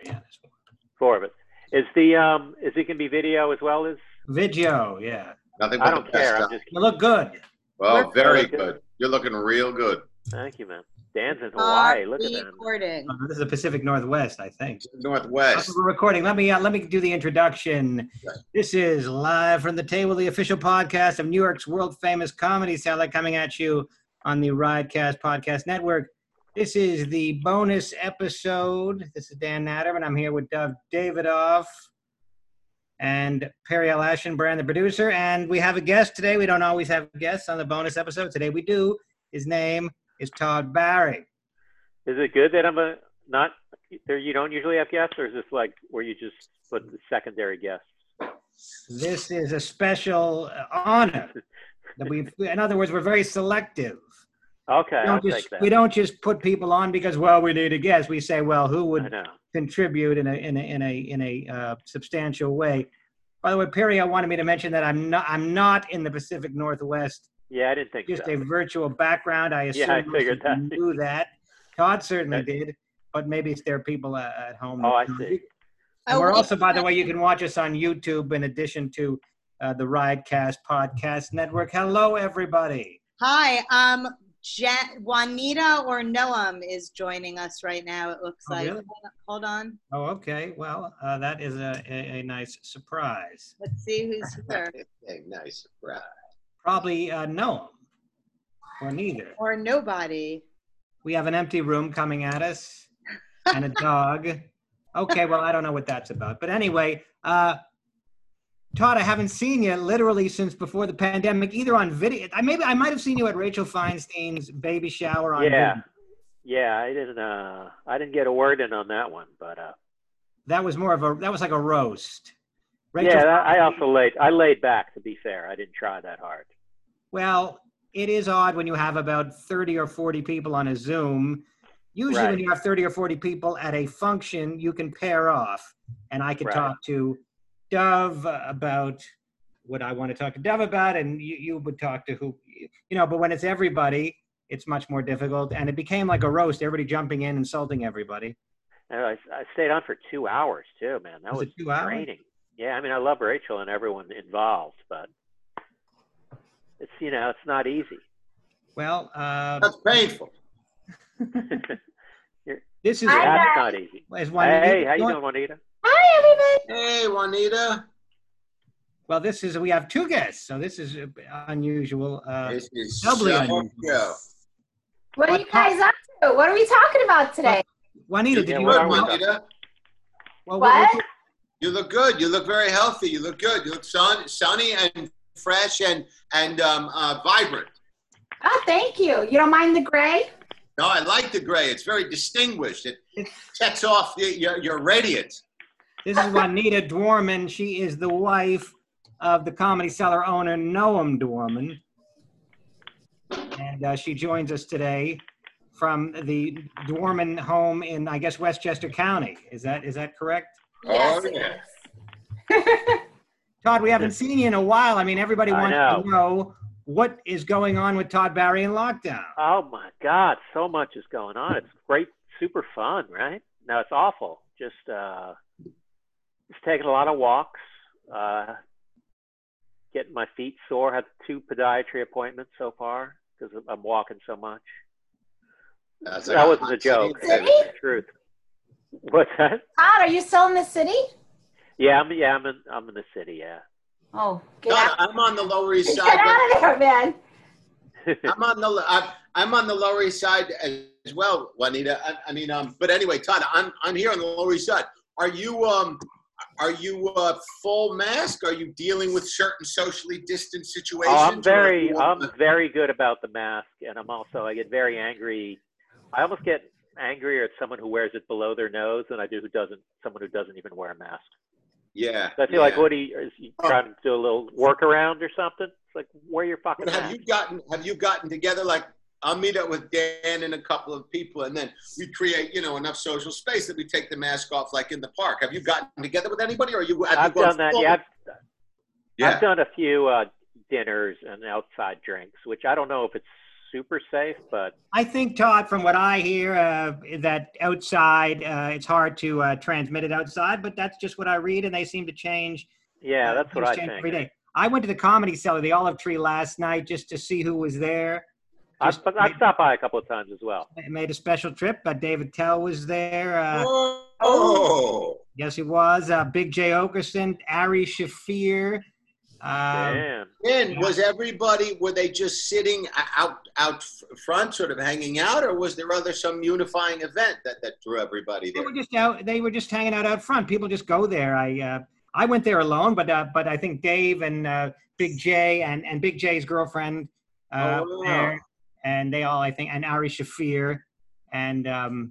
Yeah, there's four. Four of us. Is it gonna be video as well as Video? Yeah. Nothing I but don't the care. best. I'm just You look good. Well, very Look good. good. You're looking real good. Thank you, man. Dan's in Hawaii. Look at that. Recording. This is the Pacific Northwest, I think. Northwest. We're recording. Let me do the introduction. Right. This is live from the table, the official podcast of New York's world famous comedy cellar, coming at you on the Ridecast Podcast Network. This is the bonus episode. This is Dan Natter, and I'm here with Dov Davidoff and Periel Ashenbrand, the producer. And we have a guest today. We don't always have guests on the bonus episode. Today we do. His name is Todd Barry. Is it good that I'm not there? You don't usually have guests, or is this like where you just put the secondary guests? This is a special honor that in other words, we're very selective. Okay, I'll take that. We don't just put people on because, well, we need a guest. We say, well, who would contribute in a substantial way? By the way, Periel wanted me to mention that I'm not in the Pacific Northwest. Yeah, I didn't think just so. a virtual background. I assume I figured that. knew that. Todd certainly did, but maybe there are people at home. Oh, I see. And we're also, by the way, you can watch us on YouTube in addition to the Ridecast Podcast Network. Hello, everybody. Hi, Juanita or Noam is joining us right now, it looks like. Really? Hold on. Oh, okay. Well, that is a nice surprise. Let's see who's here. Nice surprise. Probably Noam, or neither. Or nobody. We have an empty room coming at us and a dog. Okay, well, I don't know what that's about. But anyway, Todd, I haven't seen you literally since before the pandemic, either on video. I might have seen you at Rachel Feinstein's baby shower on video. Yeah, I didn't get a word in on that one, but that was like a roast. I laid back, to be fair. I didn't try that hard. Well, it is odd when you have about 30 or 40 people on a Zoom. Usually when you have 30 or 40 people at a function, you can pair off. And I can talk to Dov about what I want to talk to Dov about, and you would talk to who, but when it's everybody, it's much more difficult. And it became like a roast, everybody jumping in, insulting everybody. And I stayed on for 2 hours, too, man. That was 2 hours? draining. Yeah, I mean, I love Rachel and everyone involved, but it's, it's not easy. Well, that's painful. This is that's not easy. Hey, how you doing, Juanita? Hi, everybody. Hey, Juanita. Well, we have two guests, so this is unusual. This is doubly so unusual. What are you guys up to? What are we talking about today? Juanita, did you look Juanita? Well, what? You look good. You look very healthy. You look good. You look sunny and fresh and vibrant. Oh, thank you. You don't mind the gray? No, I like the gray. It's very distinguished. It sets off your radiance. This is Juanita Dworman. She is the wife of the Comedy Cellar owner, Noam Dworman. And she joins us today from the Dworman home in, I guess, Westchester County. Is that correct? Yes, Todd, we haven't seen you in a while. I mean, everybody wants to know what is going on with Todd Barry in lockdown. Oh, my God. So much is going on. It's great, super fun, right? No, it's awful. Just taking a lot of walks, getting my feet sore. Had 2 podiatry appointments so far because I'm walking so much. That wasn't a joke. That's the truth. What's that? Todd, are you still in the city? Yeah, I'm in the city. Yeah. Oh, I'm on the Lower East Side. Get out of there, man. I'm on the Lower East Side as well, Juanita. I mean, but anyway, Todd, I'm here on the Lower East Side. Are you full mask? Are you dealing with certain socially distant situations? Oh, I'm very good about the mask, and I get very angry. I almost get angrier at someone who wears it below their nose than I do someone who doesn't even wear a mask. Yeah. So I feel like, is he trying to do a little workaround or something? It's like, wear your fucking mask. Have you gotten together, like, I'll meet up with Dan and a couple of people, and then we create, enough social space that we take the mask off, like in the park. Have you gotten together with anybody, or I've done that. Yeah, I've done a few dinners and outside drinks, which I don't know if it's super safe, but I think, Todd, from what I hear, that outside, it's hard to transmit it outside, but that's just what I read, and they seem to change. yeah, that's what things I change think. every day. I went to the Comedy Cellar, the Olive Tree, last night just to see who was there. I've stopped by a couple of times as well. Made a special trip. David Tell was there. Oh. Yes, he was. Big J. Okerson, Ari Shafir. Damn. And was everybody, were they just sitting out front, sort of hanging out, or was there some unifying event that drew everybody They there? were just out. They were just hanging out front. People just go there. I went there alone, but I think Dave and Big J and Big J's girlfriend were there, and they all, I think, and Ari Shafir, and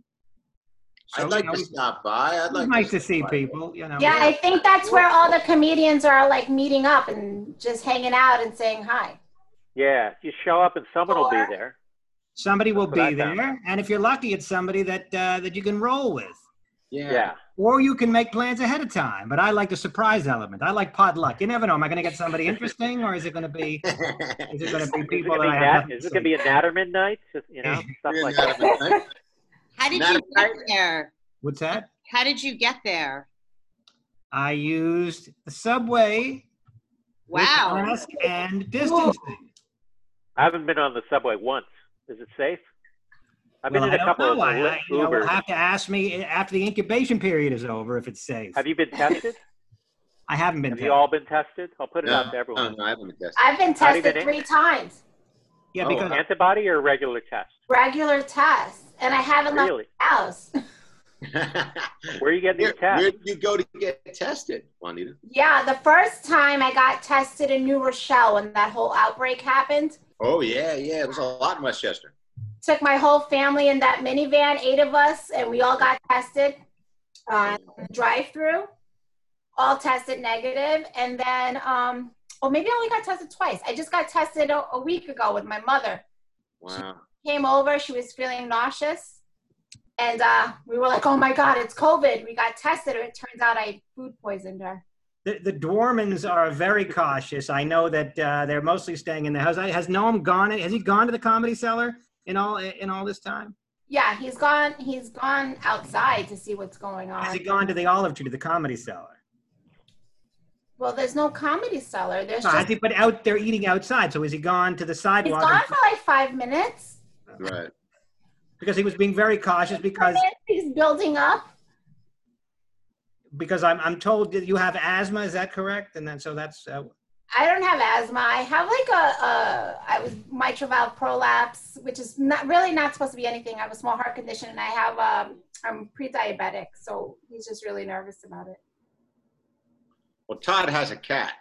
so, I'd like to stop by. I'd like nice to see people. Yeah, I think that's where all the comedians are like meeting up and just hanging out and saying hi. Yeah, if you show up and someone will be there. Somebody will That's what be I found. there, and if you're lucky, it's somebody that you can roll with. Yeah. Or you can make plans ahead of time. But I like the surprise element. I like potluck. You never know. Am I going to get somebody interesting, or is it going to be people that I have? Is it going to be a Natterman night? Just, stuff like that. How did you get there? What's that? How did you get there? I used the subway. Wow. With mask and distancing. I haven't been on the subway once. Is it safe? I've been in a couple of Ubers. You'll have to ask me after the incubation period is over if it's safe. Have you been tested? I haven't been tested. Have you all been tested? I'll put it out to everyone. No, I haven't been tested. I've been tested 3 times. Yeah, because antibody or regular test? Regular tests, and I haven't left the house. Where Where are you getting these tests? Where did you go to get tested, Juanita? Yeah, the first time I got tested in New Rochelle when that whole outbreak happened. Oh, yeah. It was a lot in Westchester. Took my whole family in that minivan, 8 of us, and we all got tested on the drive-through. All tested negative, and then, maybe I only got tested twice. I just got tested a week ago with my mother. Wow. She came over, she was feeling nauseous, and we were like, oh my God, it's COVID. We got tested, and it turns out I food poisoned her. The Dwarmans are very cautious. I know that they're mostly staying in the house. Has Noam gone? Has he gone to the Comedy Cellar in all this time? Yeah, he's gone outside to see what's going on. Has he gone to the Olive Tree, to the Comedy Cellar? Well, there's no Comedy Cellar. There's but out there eating outside. So has he gone to the sidewalk? He's gone for like 5 minutes. Right. Because he was being very cautious because he's building up. Because I'm told that you have asthma. Is that correct? And then so that's. I don't have asthma. I have I was mitral valve prolapse, which is not supposed to be anything. I have a small heart condition, and I have I'm pre-diabetic, so he's just really nervous about it. Well, Todd has a cat.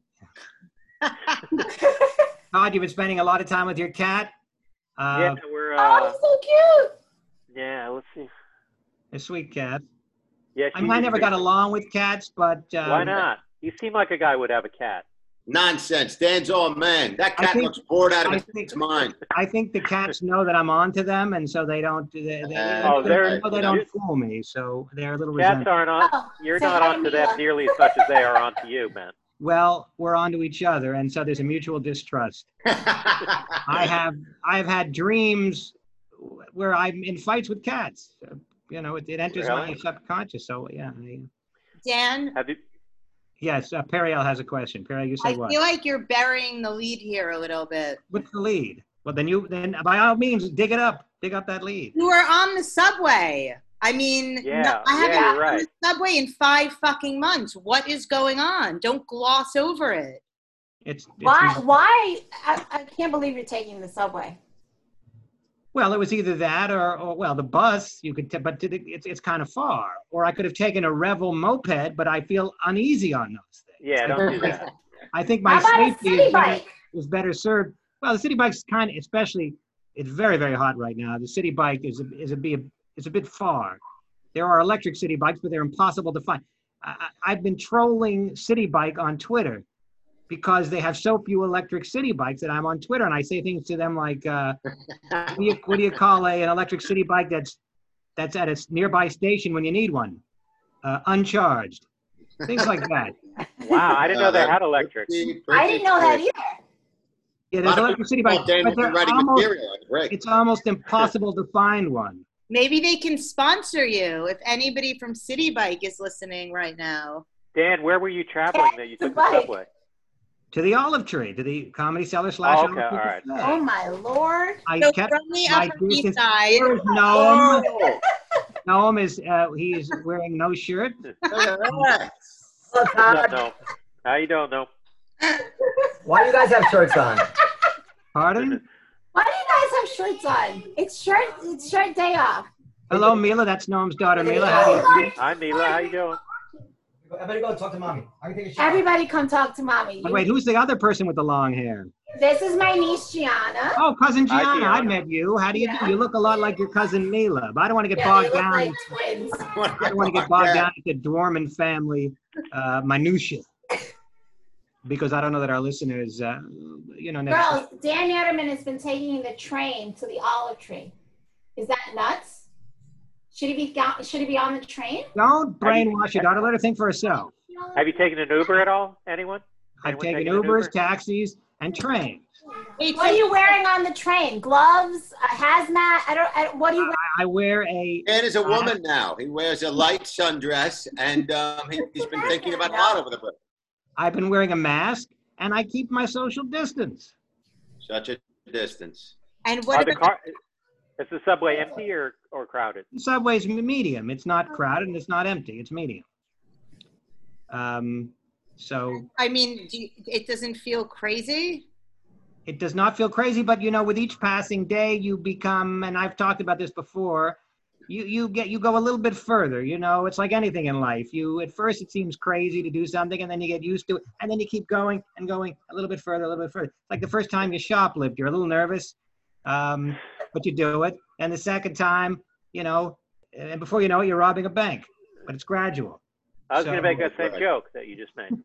Todd, you've been spending a lot of time with your cat. Yeah, we're. Oh, he's so cute. Yeah, let's see. A sweet cat. Yeah, I never got along with cats, but why not? You seem like a guy who would have a cat. Nonsense. Dan's all man. That cat looks bored out of its mind. I think the cats know that I'm onto them, and so they don't. They don't fool me. So they're a little Cats resentful. aren't on. You're not onto them nearly as much as they are onto you, man. Well, we're onto each other, and so there's a mutual distrust. I have had dreams where I'm in fights with cats. It enters my subconscious. So yeah. Dan? Have you? Yes, Periel has a question. Periel, you say what? I feel like you're burying the lead here a little bit. What's the lead? Well, then by all means, dig it up. Dig up that lead. You were on the subway. I mean, I haven't been right. on the subway in 5 fucking months. What is going on? Don't gloss over it. Why? I can't believe you're taking the subway. Well, it was either that or the bus. You could, but it's kind of far. Or I could have taken a Revel moped, but I feel uneasy on those things. Yeah, don't do that. I think my safety is better served. Well, the city bike's it's very, very hot right now. The city bike is a bit far. There are electric city bikes, but they're impossible to find. I've been trolling City Bike on Twitter because they have so few electric city bikes that I'm on Twitter and I say things to them like, what do you call an electric city bike that's at a nearby station when you need one? Uncharged. Things like that. Wow, I didn't know they had electric. I didn't know that either. Yeah, there's a lot of city bikes, Dan but would be they're writing almost, material on the break. it's almost impossible to find one. Maybe they can sponsor you if anybody from City Bike is listening right now. Dan, where were you traveling that you took the subway? To the Olive Tree, to the Comedy Cellar / Oh, Olive okay, all Tree right. Cafe. Oh my lord. I So kept from the my Upper East distance. Side. Where's Noam? Noam is he's wearing no shirt. Hello, Todd. No. How you doing, no? Why do you guys have shirts on? Pardon? Why do you guys have shirts on? It's shirt day off. Hello, Mila. That's Noam's daughter, Mila. How do you doing? Hi, Mila. How you doing? I better go and talk to mommy. I can take a shower. Everybody come talk to mommy. Oh, wait, who's the other person with the long hair? This is my niece Gianna. Oh, cousin Hi, Gianna. I Gianna. met you. How do you do? You look a lot like your cousin Mila, but I don't want to get Yeah, bogged they look down. like twins. I don't want to get bogged down into Dorman family minutia, because I don't know that our listeners, necessarily. Girls, Dan Yetterman has been taking the train to the Olive Tree. Is that nuts? Should he be on the train? Don't brainwash your daughter. Let her think for herself. Have you taken an Uber at all? Anyone? I've Anyone taken taken an Ubers, Uber? taxis, and trains. Wait, What are you wearing on the train? Gloves? A hazmat? What do you wear? I wear a. Dan is a woman now. He wears a light sundress, and he's been thinking about a lot over the break. I've been wearing a mask, and I keep my social distance. Such a distance. And what about Is the subway empty or crowded? The subway's medium. It's not crowded, and it's not empty. It's medium. So I mean, it doesn't feel crazy? it does not feel crazy, but with each passing day, you become, and I've talked about this before, you go a little bit further. It's like anything in life. At first it seems crazy to do something, and then you get used to it, and then you keep going and going a little bit further, a little bit further. It's like the first time you shoplift, you're a little nervous, but you do it. And the second time, and before you know it, you're robbing a bank. But it's gradual. I was going to make that same joke that you just made.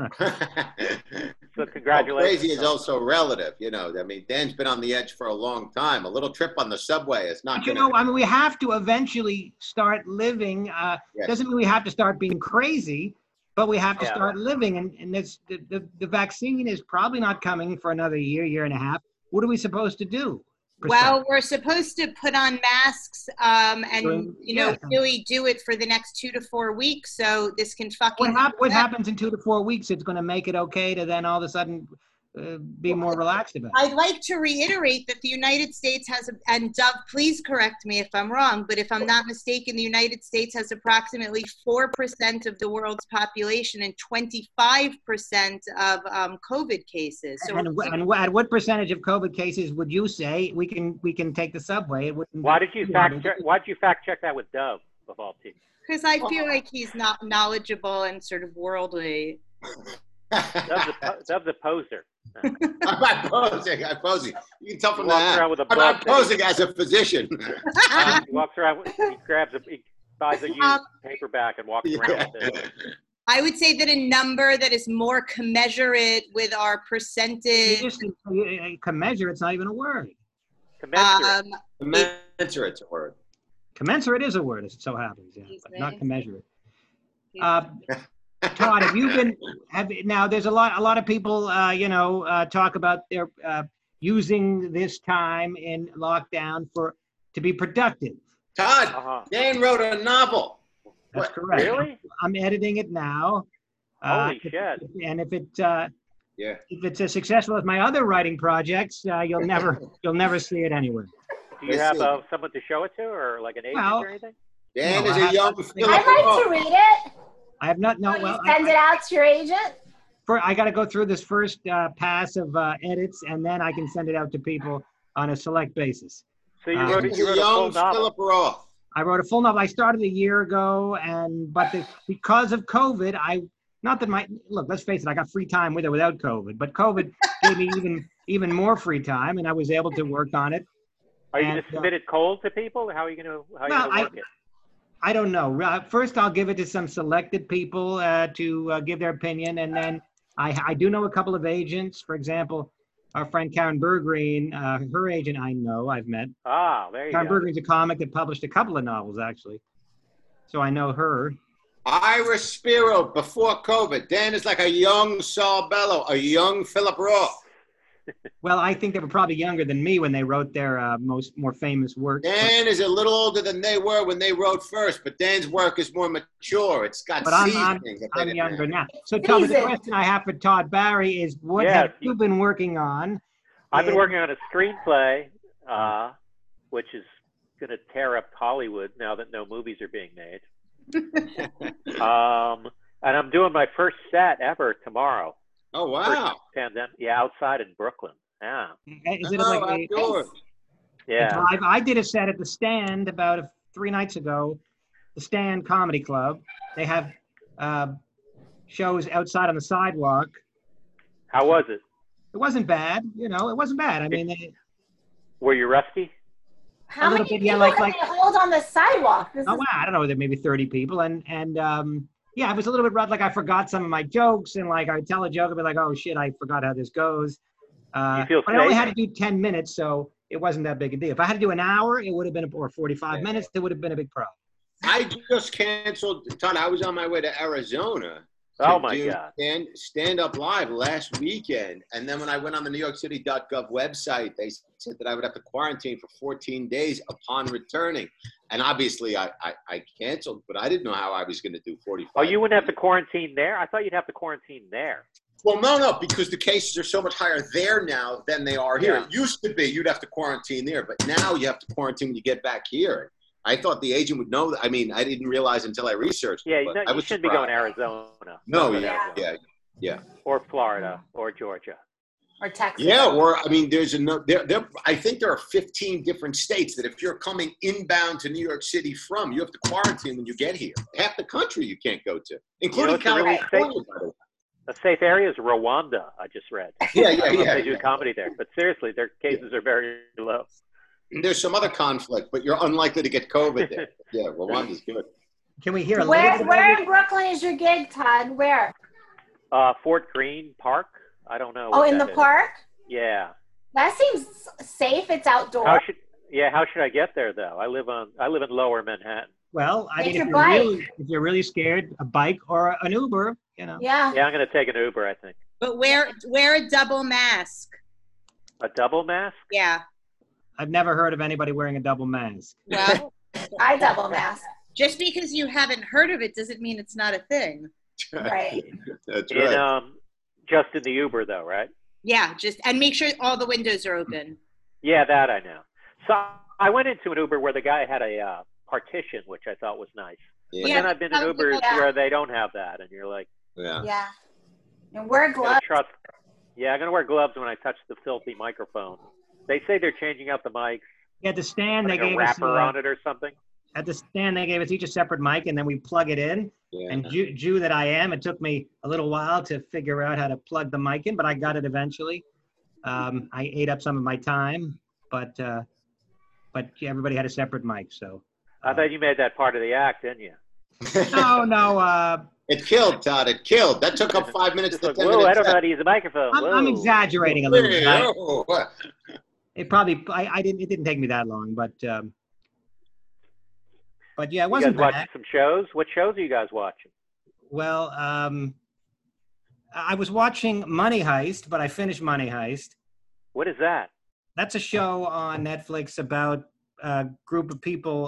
So congratulations. Crazy is also relative, I mean, Dan's been on the edge for a long time. A little trip on the subway is not going to. We have to eventually start living. Yes. Doesn't mean we have to start being crazy, but we have to start living. And the vaccine is probably not coming for another year and a half. What are we supposed to do? Well, we're supposed to put on masks and really do it for the next 2 to 4 weeks. So this can fucking. What happens in 2 to 4 weeks? It's going to make it okay to then all of a sudden be more relaxed about it. I'd like to reiterate that the United States has, and Dove, please correct me if I'm wrong, but if I'm not mistaken, the United States has approximately 4% of the world's population and 25% of COVID cases. So and at what percentage of COVID cases would you say we can take the subway? Why did you fact check that with Dove of all people? because I feel like he's not knowledgeable and sort of worldly. Dove's a poser. I'm not posing. I'm posing. You can tell from that. I'm not posing as a physician. He walks around. He buys a used paperback and walks around with it. I would say that a number that is more commensurate with our percentage. Commensurate, it's not even a word. Commensurate. Commensurate's a word. Commensurate is a word, as it so happens, but not commensurate. Todd, have you been? Now, there's a lot of people, talk about their using this time in lockdown to be productive. Todd, Dan wrote a novel. That's correct. Really? I'm editing it now. Holy shit! And if it's as successful as my other writing projects, you'll never see it anywhere. Do you have someone to show it to, or like an agent or anything? Dan is a young Philip I'd like to read it. I have not. No. Well, send it out to your agent. I got to go through this first pass of edits, and then I can send it out to people on a select basis. So you wrote a full novel. Philip Roth. I wrote a full novel. I started a year ago, but because of COVID, let's face it, I got free time with or without COVID, but COVID gave me even more free time, and I was able to work on it. Are you going to submit it cold to people? How are you going to work it? I don't know. First, I'll give it to some selected people to give their opinion, and then I do know a couple of agents. For example, our friend Karen Bergreen, her agent I've met. Ah, there you Karen go. Bergreen's a comic that published a couple of novels, actually. So I know her. Ira Spiro, before COVID. Dan is like a young Saul Bellow, a young Philip Roth. Well, I think they were probably younger than me when they wrote their more famous work. Dan is a little older than they were when they wrote first, but Dan's work is more mature. It's got But I'm seasoning that they I'm didn't younger have. now. So, Todd, the Seasoned. question I have for Todd Barry is, what Yeah, have you been working on? I've been in- working on a screenplay, which is going to tear up Hollywood now that no movies are being made. And I'm doing my first set ever tomorrow. Oh, wow. Pandemic, yeah, outside in Brooklyn. Yeah, Is it Oh, like a outdoors. yeah. drive? I did a set at the Stand about 3 nights ago. The Stand Comedy Club. They have shows outside on the sidewalk. How was it? It wasn't bad, it wasn't bad. I mean, Were you rusty? How little many bit, people yeah, like- can they hold on the sidewalk? This oh, is wow, I don't know, there may be 30 people, and yeah, it was a little bit rough. Like I forgot some of my jokes, and like I would tell a joke and be like, oh shit, I forgot how this goes. You feel But I only safe? had to do 10 minutes, so it wasn't that big a deal. If I had to do an hour, it would have been, or 45 minutes, it would have been a big problem. I just canceled, Todd, I was on my way to Arizona. Oh to my do God. Stand Up Live last weekend. And then when I went on the NewYorkCity.gov website, they said that I would have to quarantine for 14 days upon returning. And obviously I canceled, but I didn't know how I was going to do 45. Oh, you wouldn't have to quarantine there? I thought you'd have to quarantine there. Well, no, because the cases are so much higher there now than they are here. Yeah. It used to be you'd have to quarantine there, but now you have to quarantine when you get back here. I thought the agent would know that. I mean, I didn't realize until I researched Yeah, it. But no, I you was shouldn't be going to surprised. Arizona. No, Don't go to yeah, Arizona. yeah. Or Florida or Georgia. or Texas. Yeah, or I mean, there's I think there are 15 different states that if you're coming inbound to New York City from, you have to quarantine when you get here. Half the country you can't go to, including what's a really California. by the way. A safe area is Rwanda, I just read. Yeah, I don't know if they do yeah. comedy there. But seriously, their cases are very low. There's some other conflict, but you're unlikely to get COVID there. Yeah, Rwanda's good. Can we hear a little Where bit where about in Brooklyn is your gig, Todd? Where? Fort Greene Park? I don't know. Oh, what in the that is. park? Yeah. That seems safe. It's outdoor. How should I get there though? I live in Lower Manhattan. Well, I Take mean, your if you're really scared, a bike or an Uber, Yeah. Yeah, I'm gonna take an Uber, I think. But wear a double mask. A double mask? Yeah. I've never heard of anybody wearing a double mask. Well, I double mask. just because you haven't heard of it doesn't mean it's not a thing. Right. That's In right. just in the Uber though, right? Yeah, and make sure all the windows are open. Yeah, that I know. So I went into an Uber where the guy had a partition, which I thought was nice. But Yeah, then I've been in that- Ubers yeah. where they don't have that, and you're like, Yeah. Yeah. And wear I'm gonna gloves. trust. Yeah, I'm gonna wear gloves when I touch the filthy microphone. They say they're changing out the mics, Yeah, at the stand, they putting a gave us wrapper on it or something. at the stand they gave us each a separate mic, and then we plug it in. Yeah. And Jew that I am, it took me a little while to figure out how to plug the mic in, but I got it eventually. I ate up some of my time, but yeah, everybody had a separate mic, so. I thought you made that part of the act, didn't you? No. It killed, Todd. It killed. That took up 5 minutes Just to like, 10 whoa, minutes. I don't know how to use a microphone. I'm Whoa. exaggerating a little bit. Whoa. It probably, it didn't take me that long, but yeah, it You guys wasn't watching bad. some shows? What shows are you guys watching? Well, I was watching Money Heist, but I finished Money Heist. What is that? That's a show on Netflix about a group of people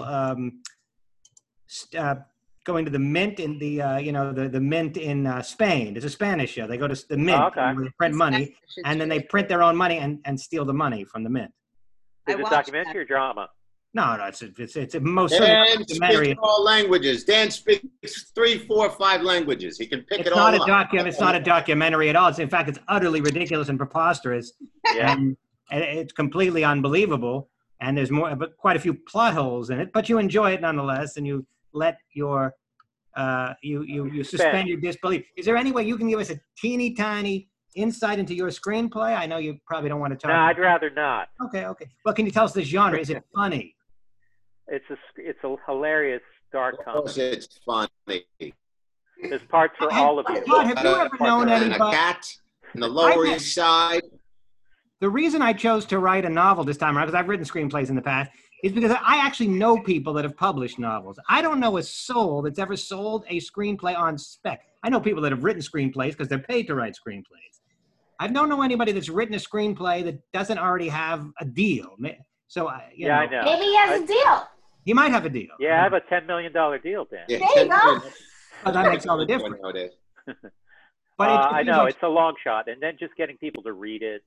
going to the mint in the the mint in Spain. It's a Spanish show. They go to the mint Oh, okay. where they print money, and then they print their own money and steal the money from the mint. I Is it watched documentary or drama? No, it's a most certainly Dan a documentary. speaks all languages. Dan speaks 3, 4, 5 languages. He can pick It's it all not up. It's not a documentary at all. In fact, it's utterly ridiculous and preposterous, Yeah. and it's completely unbelievable. And there's but quite a few plot holes in it. But you enjoy it nonetheless, and you let your you suspend your disbelief. Is there any way you can give us a teeny tiny insight into your screenplay? I know you probably don't want to talk. No, I'd rather not. Okay. Well, can you tell us the genre? Is it funny? It's a hilarious dark Of course, comedy. it's funny. There's parts for all of you. Todd, have you ever known And a anybody? cat in the Lower I- East Side. The reason I chose to write a novel this time around, because I've written screenplays in the past, is because I actually know people that have published novels. I don't know a soul that's ever sold a screenplay on spec. I know people that have written screenplays because they're paid to write screenplays. I don't know anybody that's written a screenplay that doesn't already have a deal. So, you I know, know. Maybe he has a deal. he might have a deal. Yeah, I have a $10 million deal, Dan. Yeah, There you go. But that makes all the difference. Nowadays. But I seems know like- it's a long shot, and then just getting people to read it,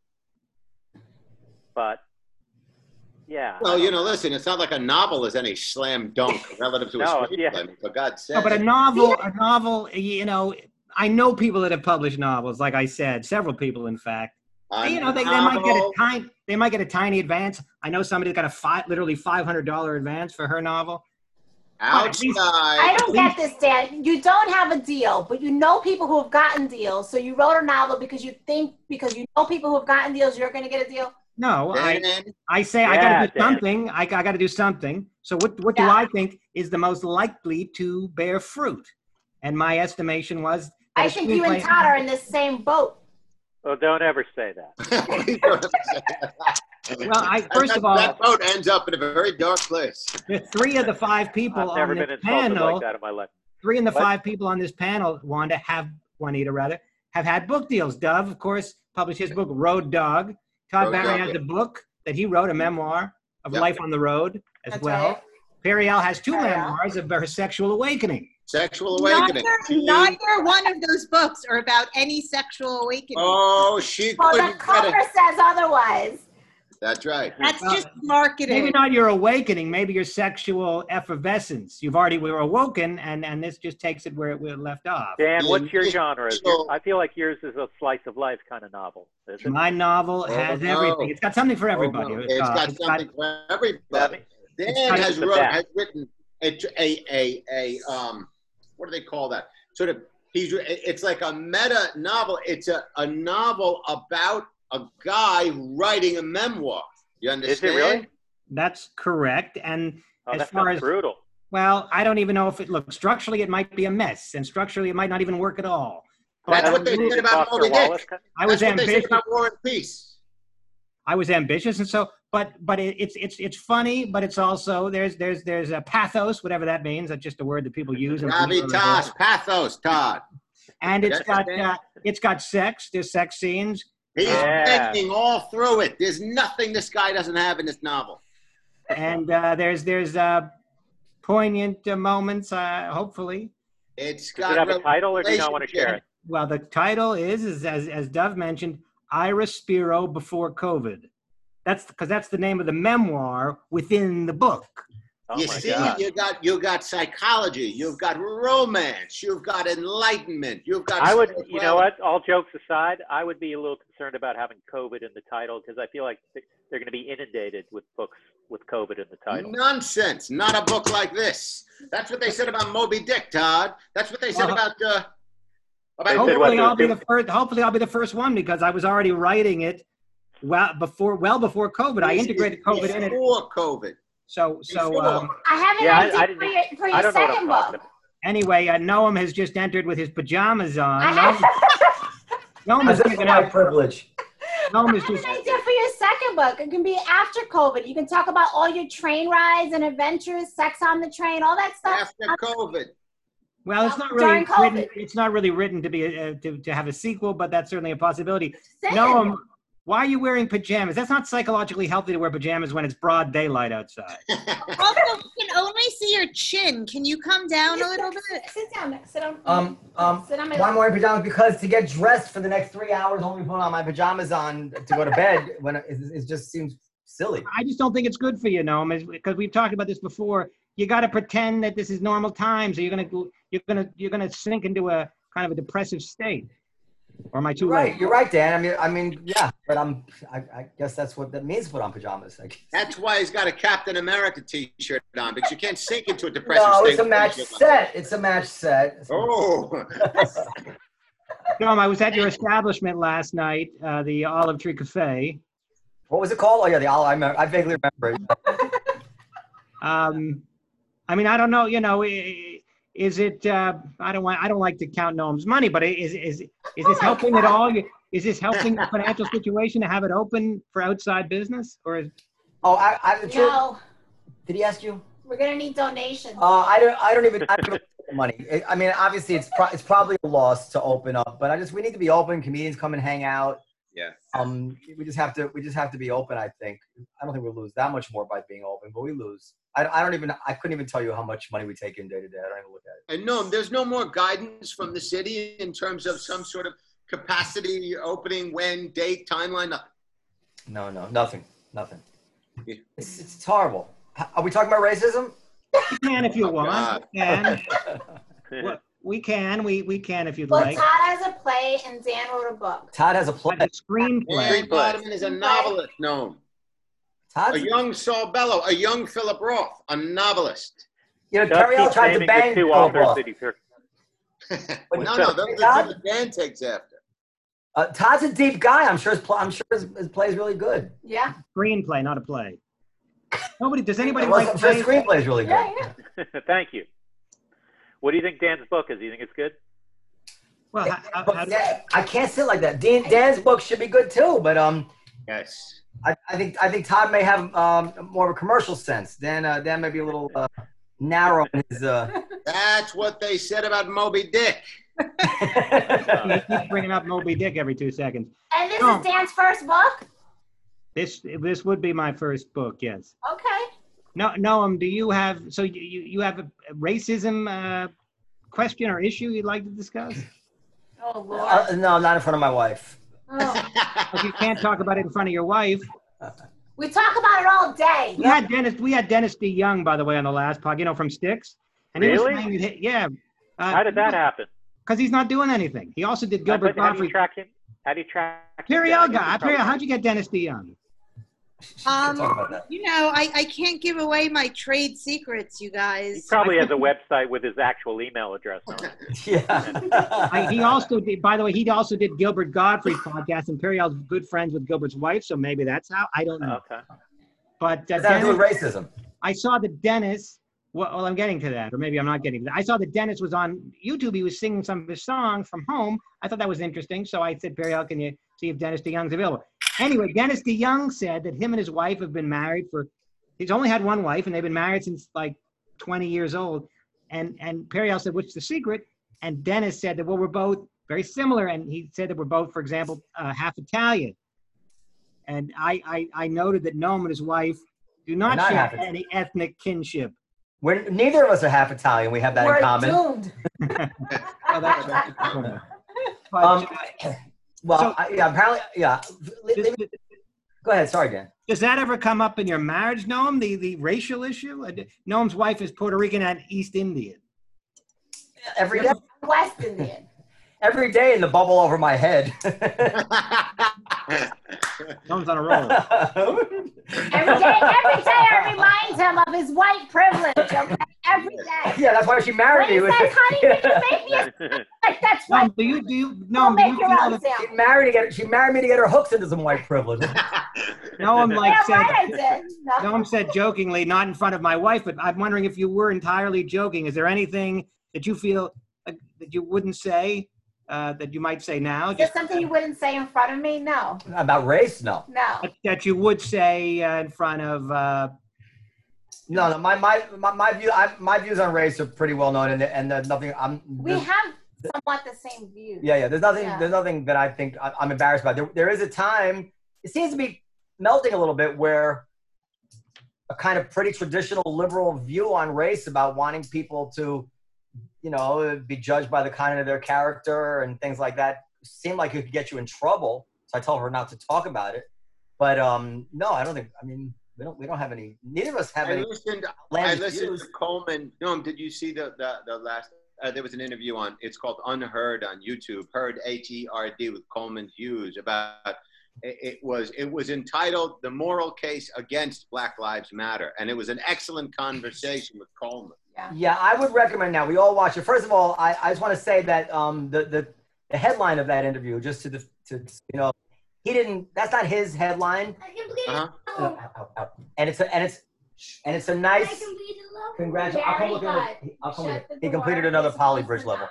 but yeah. Well, you know, listen, it's not like a novel is any slam dunk relative to a No, screenplay. yeah. For God's sake. No, but a novel, you know, I know people that have published novels, like I said, several people, in fact. And, you know, they might get a tiny advance. I know somebody that got literally $500 advance for her novel. outside. I don't get this, Dan. You don't have a deal, but you know people who have gotten deals. So you wrote a novel because you know people who have gotten deals, you're going to get a deal. No, Dan, I say I got to do something. I got to do something. So what do Yeah. I think is the most likely to bear fruit? And my estimation was that I a think you and screenplay- Todd are in the same boat. Well, don't ever say that. Well, first of all, that boat ends up in a very dark place. the 3 of the 5 people I've never on been this insulted panel, like that in my life. 3 of the What? 5 people on this panel, Juanita, have had book deals. Dove, of course, published his book, Road Dog. Todd Road Barry Dog, has yeah. a book that he wrote, a memoir of Yep. life on the road as That's well. right. Periel has 2 Periel. memoirs of her sexual awakening. Sexual awakening. Neither one of those books are about any sexual awakening. Oh, she Well, the couldn't get cover it. says otherwise. That's right. That's Well, just marketing. Maybe not your awakening, maybe your sexual effervescence. We were awoken, and this just takes it where it left off. Dan, what's your Yeah, genre? so- I feel like yours is a slice of life kind of novel. Is it? My novel Oh, has no. everything. It's got something for everybody. Oh, no. It's got something for everybody. Dan got- has the best. written a what do they call that? Sort of it's like a meta novel. It's a novel about a guy writing a memoir. You Is understand? it really? That's correct. And Oh, as that far sounds as brutal. well, I don't even know if structurally it might be a mess, and structurally it might not even work at all. That's But what they said about Foster Moby Wallace Dick. kind I was That's what they said ambitious. about War and Peace. I was ambitious, and so, but it's funny, but it's also there's a pathos, whatever that means. That's just a word that people use. And Gravitas, pathos, Todd. and it's That's got sex. There's sex scenes. He's Yeah. begging all through it. There's nothing this guy doesn't have in this novel. And there's poignant moments, hopefully. It's Does got it have a title, or do you not want to share it? Well, the title is as Dove mentioned, Ira Spiro Before COVID. That's because that's the name of the memoir within the book. Oh You my see, God. you got psychology, you've got romance, you've got enlightenment, you've got. I would, you know what? All jokes aside, I would be a little concerned about having COVID in the title because I feel like they're going to be inundated with books with COVID in the title. Nonsense! Not a book like this. That's what they said about Moby Dick, Todd. That's what they said about. They said Hopefully, what, I'll be the- the first. Hopefully, I'll be the first one because I was already writing it well before COVID. I integrated COVID in it. Before COVID. So Before. I have an Yeah, I idea didn't- for I your don't know what I'm second talking book. about. anyway, Noam has just entered with his pajamas on. I have, Noam is That's giving my out. privilege. Noam is I have just. an idea for your second book. It can be after COVID. You can talk about all your train rides and adventures, sex on the train, all that stuff. After COVID. Well, it's not During really written. COVID. It's not really written to be to have a sequel, but that's certainly a possibility. Saying. Noam, why are you wearing pajamas? That's not psychologically healthy to wear pajamas when it's broad daylight outside. Also, we can only see your chin. Can you come down a little bit? Sit down. Sit on. Sit on my Why I'm wearing pajamas? Because to get dressed for the next 3 hours, only put on my pajamas on to go to bed when it just seems silly. I just don't think it's good for you, Noam, because we've talked about this before. You got to pretend that this is normal times, or you're gonna sink into a kind of a depressive state. Or am I too Right, late? you're right, Dan. I mean, yeah, but I guess that's what that means. Put on pajamas. I guess. That's why he's got a Captain America T-shirt on because you can't sink into a depressive No, state. it's a match set. It's a match set. Oh, Noam, I was at your establishment last night, the Olive Tree Cafe. What was it called? Oh yeah, the olive. I vaguely remember it. I mean, I don't know. You know, is it? I don't like to count Noam's money, but is this helping at all? Is this helping the financial situation to have it open for outside business, or is? Oh, No, did he ask you? we're gonna need donations. I don't even money. I mean, obviously, it's probably a loss to open up, but we need to be open. Comedians come and hang out. Yeah. We just have to be open. I think. I don't think we lose that much more by being open, but we lose. I couldn't even tell you how much money we take in day to day. I don't even look at it. And no, there's no more guidance from the city in terms of some sort of capacity opening, when, date, timeline, nothing. No, nothing. Yeah. It's horrible. Are we talking about racism? You can if you want. We can. We can if you'd Well, like. Todd has a play and Dan wrote a book. Todd has a play. A screenplay. Ann Bodeman is a novelist, no. Todd's, A young Saul Bellow, a young Philip Roth, a novelist. Terry L tried to bang two Philip authors Roth. that he's heard. No, those are the Dan takes after. Todd's a deep guy. I'm sure his play is really good. Yeah. Screenplay, not a play. Does anybody Well, like I'm sure his plays? screenplay is really good. Yeah. Thank you. What do you think Dan's book is? Do you think it's good? Well, I can't sit like that. Dan's book should be good too, but Yes. I think Todd may have more of a commercial sense. Dan may be a little narrow in his. That's what they said about Moby Dick. you keep bringing up Moby Dick every 2 seconds. And this is Dan's first book? This would be my first book, yes. Okay. No, Noam, do you have you have a racism question or issue you'd like to discuss? Oh, Lord. No, not in front of my wife. Oh. If you can't talk about it in front of your wife. We talk about it all day. We had Dennis D. Young, by the way, on the last pod, from Styx. And Really? He was saying, yeah. How did that happen? Because he's not doing anything. He also did Gilbert How do Gottfried. you track him? How do you track him? Terry L. How'd you get Dennis D. Young? Talk about that. I can't give away my trade secrets, you He guys. probably has a website with his actual email address on it. Yeah. He also did, by the way, he also did Gilbert Gottfried's podcast, and Perry L's good friends with Gilbert's wife, so maybe that's how. I don't know. Okay. But Does that have to do with racism? I saw that Dennis, well, I'm getting to that, or maybe I'm not getting to that. I saw that Dennis was on YouTube. He was singing some of his songs from home. I thought that was interesting, so I said, Perry, can you see if Dennis DeYoung's available? Anyway, Dennis DeYoung said that him and his wife have been married he's only had one wife, and they've been married since like 20 years old. And Perry L said, what's the secret? And Dennis said that, well, we're both very similar. And he said that we're both, for example, half Italian. And I noted that Noam and his wife do not share any ethnic kinship. Neither of us are half Italian. We have that in common. We're doomed. Apparently, yeah. Go ahead. Sorry, Dan. Does that ever come up in your marriage, Noam, the racial issue? Noam's wife is Puerto Rican and East Indian. Every day. West Indian. Every day in the bubble over my head. Noam's on a roll. Every day I remind him of his white privilege, okay? Every day. Yeah, that's why she married me. When he says, honey, did you make me a... That's right. Noam, do you Don't make your own that sound. She married me to get her hooks into some white privilege. Noam said, right, I did. Noam said jokingly, not in front of my wife, but I'm wondering if you were entirely joking. Is there anything that you feel that you wouldn't say, that you might say now? Is there something you wouldn't say in front of me? No. About race? No. No. That you would say in front of... No. My views on race are pretty well known, and nothing. We have somewhat the same views. Yeah. There's nothing that I think I'm embarrassed about. There is a time. It seems to be melting a little bit where a kind of pretty traditional liberal view on race about wanting people to, be judged by the kind of their character and things like that seem like it could get you in trouble. So I told her not to talk about it. But no, I don't think. I mean, we don't have any. Neither of us have any. I listened to Coleman. Noam, did you see the last? There was an interview on. It's called Unheard on YouTube. Heard HERD with Coleman Hughes about. It was entitled "The Moral Case Against Black Lives Matter," and it was an excellent conversation with Coleman. Yeah, I would recommend now. We all watch it. First of all, I just want to say that the headline of that interview, just to he didn't. That's not his headline. And it's a nice. Congratulations! I'll come look at it. He completed another poly bridge level.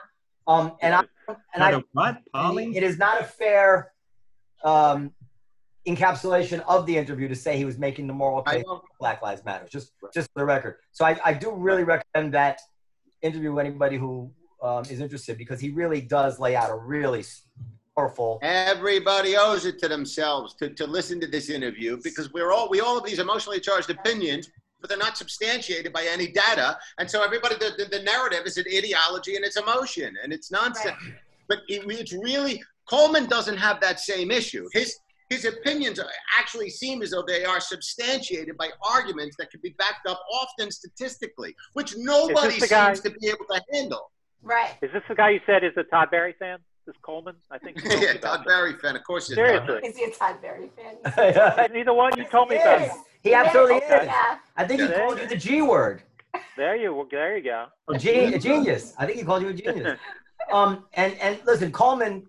It is not a fair encapsulation of the interview to say he was making the moral case for Black Lives Matter. Just for the record. So I do really recommend that interview anybody who is interested, because he really does lay out a really powerful. Everybody owes it to themselves to listen to this interview, because we all have these emotionally charged opinions, but they're not substantiated by any data. And so everybody, the narrative is an ideology and it's emotion and it's nonsense. Right. But it's really, Coleman doesn't have that same issue. His opinions actually seem as though they are substantiated by arguments that can be backed up often statistically, which nobody seems to be able to handle. Right. Is this the guy you said is a Todd Barry fan? This Coleman? I think. Yeah, Todd Barry fan. Of course. Seriously. Is he a Todd Barry fan? Isn't he the one you told me about? He absolutely is. Yeah. I think he called you the G word. There you go. A genius. I think he called you a genius. And listen, Coleman,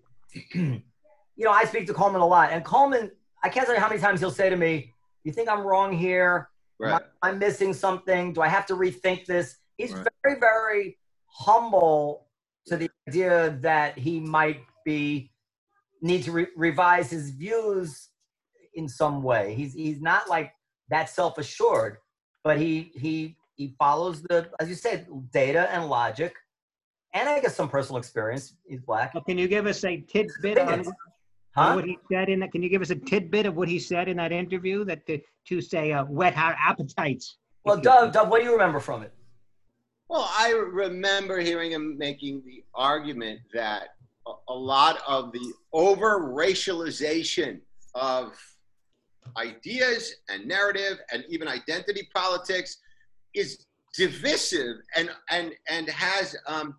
I speak to Coleman a lot. And Coleman, I can't tell you how many times he'll say to me, you think I'm wrong here? Right. Am I missing something? Do I have to rethink this? He's very, very humble to the idea that he might need to revise his views in some way. He's not like that self-assured, but he follows as you said, data and logic, and I guess some personal experience. He's black. Well, can you give us a tidbit on what he said in that? Can you give us a tidbit of what he said in that interview that to say whet our appetites? Well, Dov, what do you remember from it? Well, I remember hearing him making the argument that a lot of the over-racialization of ideas and narrative and even identity politics is divisive and has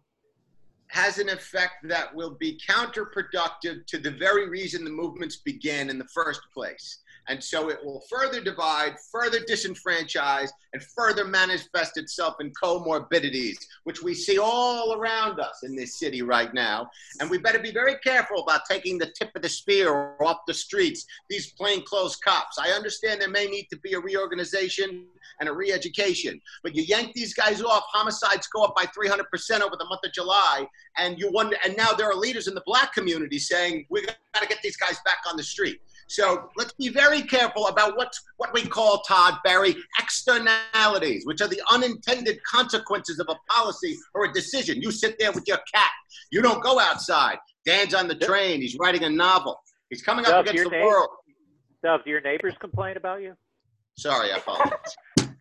an effect that will be counterproductive to the very reason the movements began in the first place. And so it will further divide, further disenfranchise, and further manifest itself in comorbidities, which we see all around us in this city right now. And we better be very careful about taking the tip of the spear off the streets, these plainclothes cops. I understand there may need to be a reorganization and a re-education, but you yank these guys off, homicides go up by 300% over the month of July, and you wonder, and now there are leaders in the black community saying, we got to get these guys back on the street. So let's be very careful about what we call, Todd Barry, externalities, which are the unintended consequences of a policy or a decision. You sit there with your cat. You don't go outside. Dan's on the train. He's writing a novel. He's coming up against the world. Dov, do your neighbors complain about you? Sorry, I apologize.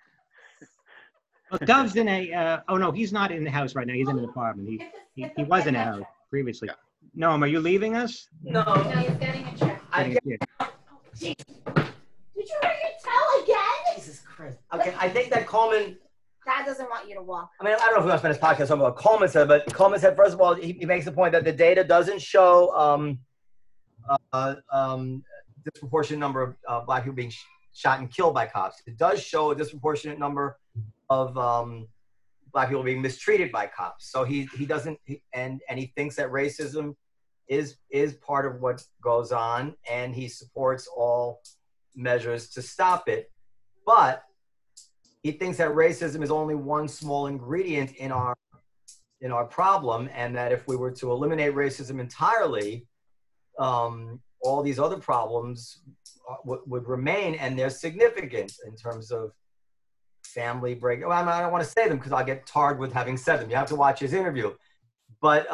Well, Dov's in he's not in the house right now. He's in an apartment. He was in a house previously. Yeah. Noam, are you leaving us? No, he's getting a check. Did you hurt your toe again? Jesus Christ. Okay, I think that Coleman... Dad doesn't want you to walk. I mean, I don't know if we're going to spend his podcast talking about what Coleman said, but Coleman said, first of all, he makes the point that the data doesn't show disproportionate number of black people being shot and killed by cops. It does show a disproportionate number of black people being mistreated by cops. So he doesn't, and he thinks that racism is part of what goes on, and he supports all measures to stop it. But he thinks that racism is only one small ingredient in our problem, and that if we were to eliminate racism entirely, all these other problems would remain, and they're significant in terms of family break. Well, I don't want to say them because I'll get tarred with having said them. You have to watch his interview. But,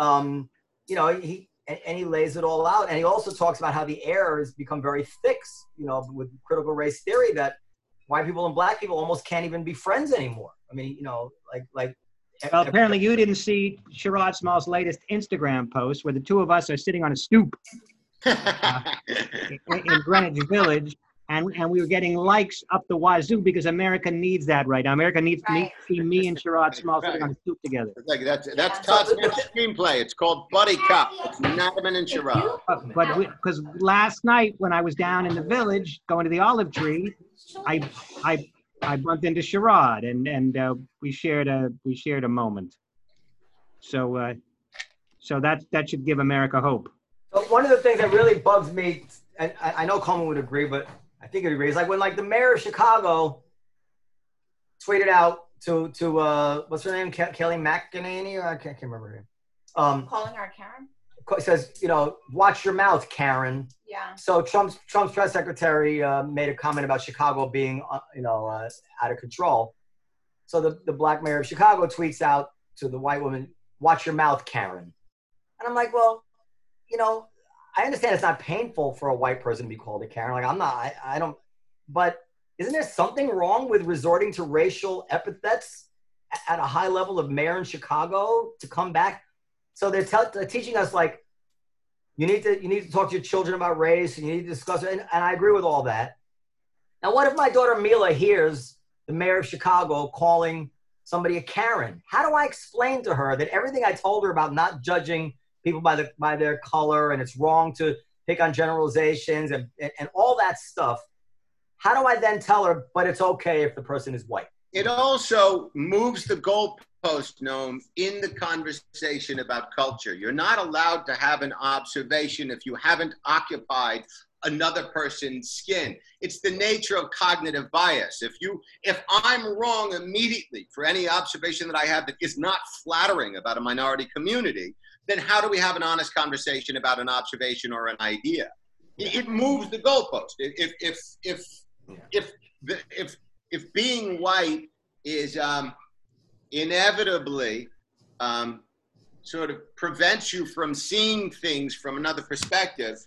he lays it all out. And he also talks about how the air has become very thick, with critical race theory, that white people and black people almost can't even be friends anymore. I mean, Well, apparently you didn't see Sherrod Small's latest Instagram post where the two of us are sitting on a stoop in Greenwich Village. And we were getting likes up the wazoo because America needs that right now. America needs to see me and Sherrod Small sitting on a stoop together. That's Todd's next screenplay. It's called Buddy Cop. It's Nataman and Sherrod. But because last night when I was down in the village going to the Olive Tree, I bumped into Sherrod and we shared a moment. So that should give America hope. So one of the things that really bugs me, and I know Coleman would agree, but I think it agrees. Like when the mayor of Chicago tweeted out to what's her name, Kelly McEnany, or I can't remember her name. Calling her Karen. Says, watch your mouth, Karen. Yeah. So Trump's press secretary made a comment about Chicago being out of control. So the black mayor of Chicago tweets out to the white woman, "Watch your mouth, Karen." And I'm like, well, I understand it's not painful for a white person to be called a Karen. Like, I don't, but isn't there something wrong with resorting to racial epithets at a high level of mayor in Chicago to come back? So they're teaching us, like, you need to talk to your children about race, and you need to discuss it. And I agree with all that. Now, what if my daughter Mila hears the mayor of Chicago calling somebody a Karen? How do I explain to her that everything I told her about not judging people by their color, and it's wrong to pick on generalizations and all that stuff, how do I then tell her, but it's okay if the person is white? It also moves the goalpost, Noam, in the conversation about culture. You're not allowed to have an observation if you haven't occupied another person's skin. It's the nature of cognitive bias. If I'm wrong immediately for any observation that I have that is not flattering about a minority community, then how do we have an honest conversation about an observation or an idea? It moves the goalpost. If being white is inevitably sort of prevents you from seeing things from another perspective,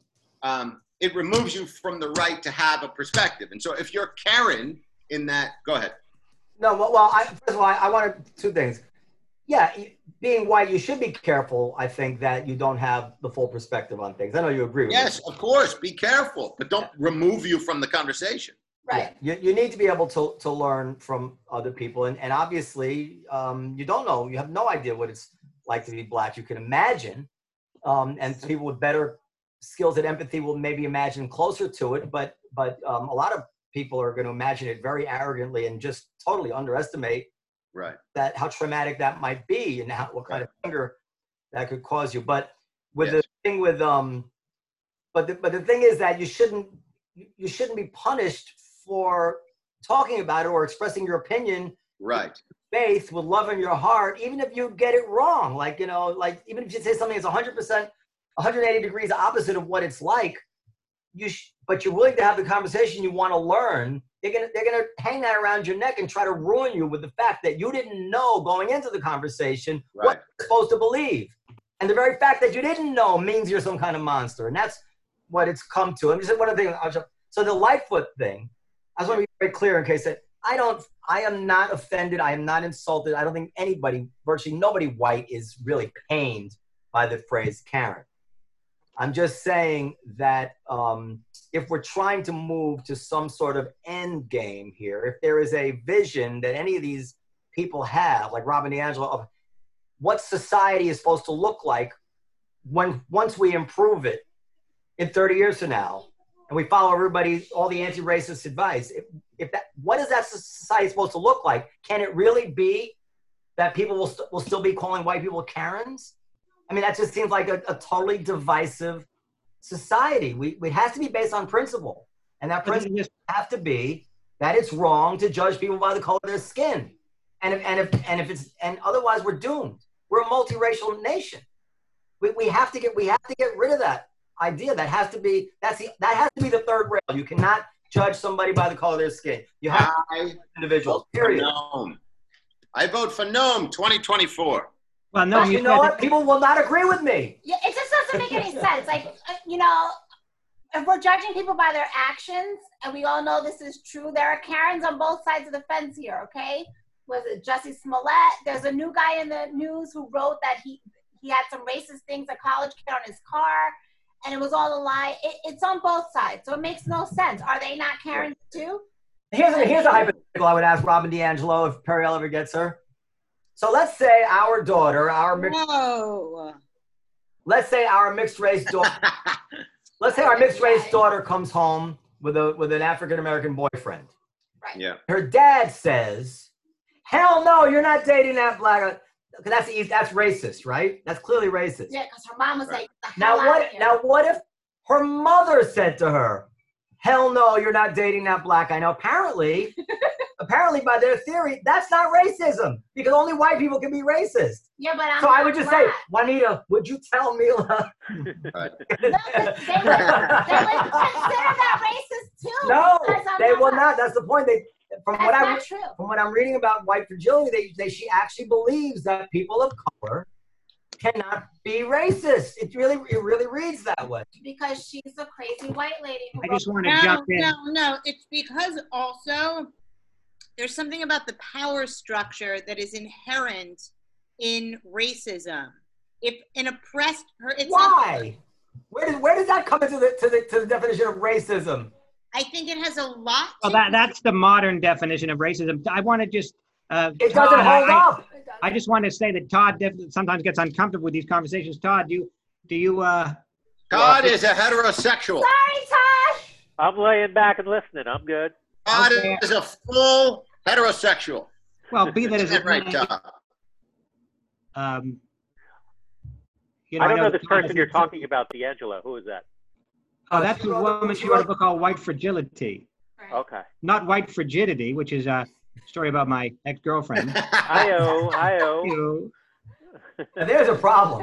it removes you from the right to have a perspective. And so if you're Karen in that, go ahead. No, well, first of all, I wanted two things. Yeah, being white, you should be careful, I think, that you don't have the full perspective on things. I know you agree with me. Yes, of course, be careful, but don't remove you from the conversation. Right. Yeah. You need to be able to learn from other people. And obviously, you don't know. You have no idea what it's like to be Black. You can imagine. And people with better skills at empathy will maybe imagine closer to it. But a lot of people are going to imagine it very arrogantly and just totally underestimate that how traumatic that might be and what kind of anger that could cause you. But with the thing with but the thing is that you shouldn't be punished for talking about it or expressing your opinion, faith, with love in your heart, even if you get it wrong. Like, even if you say something that's 100%, 180 degrees opposite of what it's like, but you're willing to have the conversation, you want to learn, they're gonna hang that around your neck and try to ruin you with the fact that you didn't know going into the conversation what you're supposed to believe. And the very fact that you didn't know means you're some kind of monster. And that's what it's come to. And just one other thing. So the Lightfoot thing, I just want to be very clear in case that I am not offended. I am not insulted. I don't think virtually nobody white is really pained by the phrase Karen. I'm just saying that if we're trying to move to some sort of end game here, if there is a vision that any of these people have, like Robin DiAngelo, of what society is supposed to look like once we improve it in 30 years from now, and we follow all the anti-racist advice, what is that society supposed to look like? Can it really be that people will still be calling white people Karens? I mean, that just seems like a totally divisive society. We have to be based on principle. And that principle have to be that it's wrong to judge people by the color of their skin. And otherwise we're doomed. We're a multiracial nation. We have to get rid of that idea. That has to be the third rail. You cannot judge somebody by the color of their skin. You have to be individuals. Period. I vote for Noam 2024. Well, no, you know what? People will not agree with me. Yeah, it just doesn't make any sense. Like, if we're judging people by their actions, and we all know this is true, there are Karens on both sides of the fence here, okay? Was it Jussie Smollett? There's a new guy in the news who wrote that he had some racist things, a college kid on his car, and it was all a lie. It's on both sides, so it makes no sense. Are they not Karens too? Here's a hypothetical I would ask Robin DiAngelo if Periel ever gets her. So let's say our daughter, let's say our mixed race daughter comes home with an African-American boyfriend. Right. Yeah. Her dad says, "Hell no, you're not dating that Black." Because that's racist, right? That's clearly racist. Yeah, because her mom was like, Now what if her mother said to her, "Hell no, you're not dating that Black guy"? Now apparently by their theory, that's not racism because only white people can be racist. Yeah, but I would just say, Juanita, would you tell Mila? Right. They would consider that racist too. No, they will not. That's the point. from That's what not true. from what I'm reading about white fragility, she actually believes that people of color cannot be racist. It really reads that way. Because she's a crazy white lady who I wrote just want to No, jump in. no. It's because also there's something about the power structure that is inherent in racism. If an oppressed person, Why? Where does that come into the definition of racism? I think it has a lot. Well, that's the modern definition of racism. I want to just. It Todd, doesn't hold up. I just want to say that Todd definitely sometimes gets uncomfortable with these conversations. Todd, do you? Todd is a heterosexual. Sorry, Tosh. I'm laying back and listening. I'm good. Todd Okay. is a full heterosexual. Well, be that as Isn't it that right, may, Todd? I don't know this that person you're talking about, D'Angelo. Who is that? Oh, that's the woman. She wrote a book called White Fragility, Okay. not White Frigidity, which is a story about my ex-girlfriend. Hi-oh. You- There's a problem.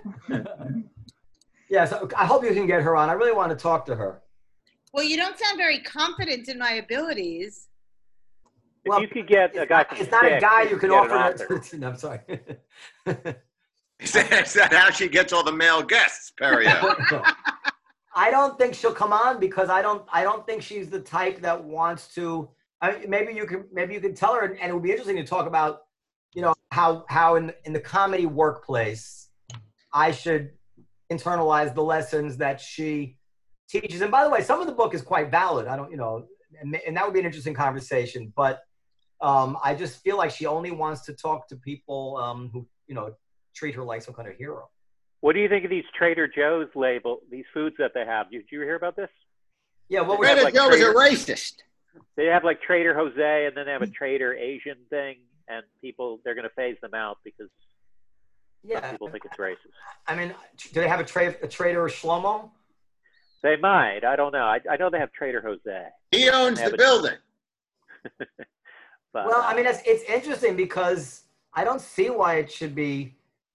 Yeah, so I hope you can get her on. I really want to talk to her. Well, you don't sound very confident in my abilities. If Well, you could get a guy from It's not a Stick, guy you you could can get an offer. author. No, I'm sorry. Is that how she gets all the male guests, Perio? I don't think she'll come on because I don't think she's the type that wants to. Maybe you can tell her, and it would be interesting to talk about, how in the comedy workplace, I should internalize the lessons that she teaches. And by the way, some of the book is quite valid. I don't, and that would be an interesting conversation. But I just feel like she only wants to talk to people who treat her like some kind of hero. What do you think of these Trader Joe's these foods that they have? Did you hear about this? Yeah, what Trader like Joe is a Trader- racist. They have like Trader Jose, and then they have a Trader Asian thing, and they're going to phase them out because some people think it's racist. I mean, do they have a Trader Shlomo? They might. I don't know. I know they have Trader Jose. He owns the building. But, Well, I mean, it's interesting because I don't see why it should be.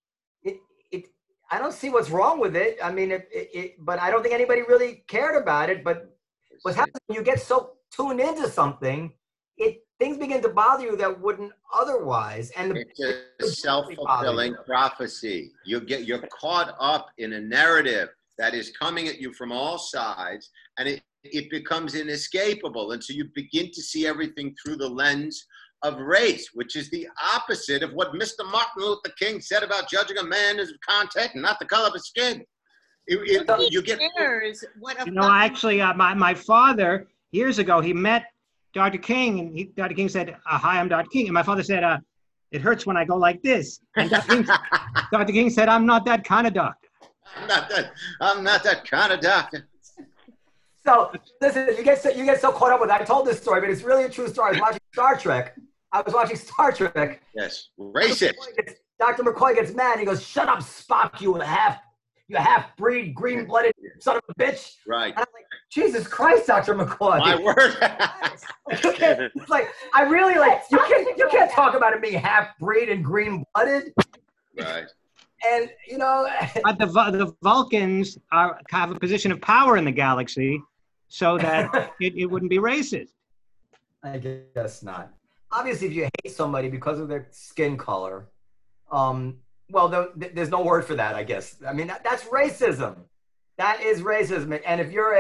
I don't see what's wrong with it. I mean, but I don't think anybody really cared about it. But what happens when you get so tuned into something, things begin to bother you that wouldn't otherwise. And It's a self-fulfilling prophecy. You're caught up in a narrative that is coming at you from all sides, and it becomes inescapable. And so you begin to see everything through the lens of race, which is the opposite of what Mr. Martin Luther King said about judging a man as content and not the color of his skin. You get. Cares what a Actually, my father years ago, he met Dr. King, and Dr. King said, "Hi, I'm Dr. King," and my father said, "It hurts when I go like this." And Dr. King said, "I'm not that kind of doctor." I'm not that kind of doctor. So listen, you get so caught up with it. I told this story, but it's really a true story. I was watching Star Trek. Yes, racist. Dr. McCoy gets mad. And he goes, "Shut up, Spock! You half-breed, green-blooded son of a bitch!" Right. And I'm like, Jesus Christ, Dr. McCoy! My word. It's like I really you can't talk about it being half-breed and green-blooded. Right. And But the Vulcans have a position of power in the galaxy, so that it wouldn't be racist. I guess not. Obviously, if you hate somebody because of their skin color, well, there's no word for that, I guess. I mean, that's racism. That is racism. And if you're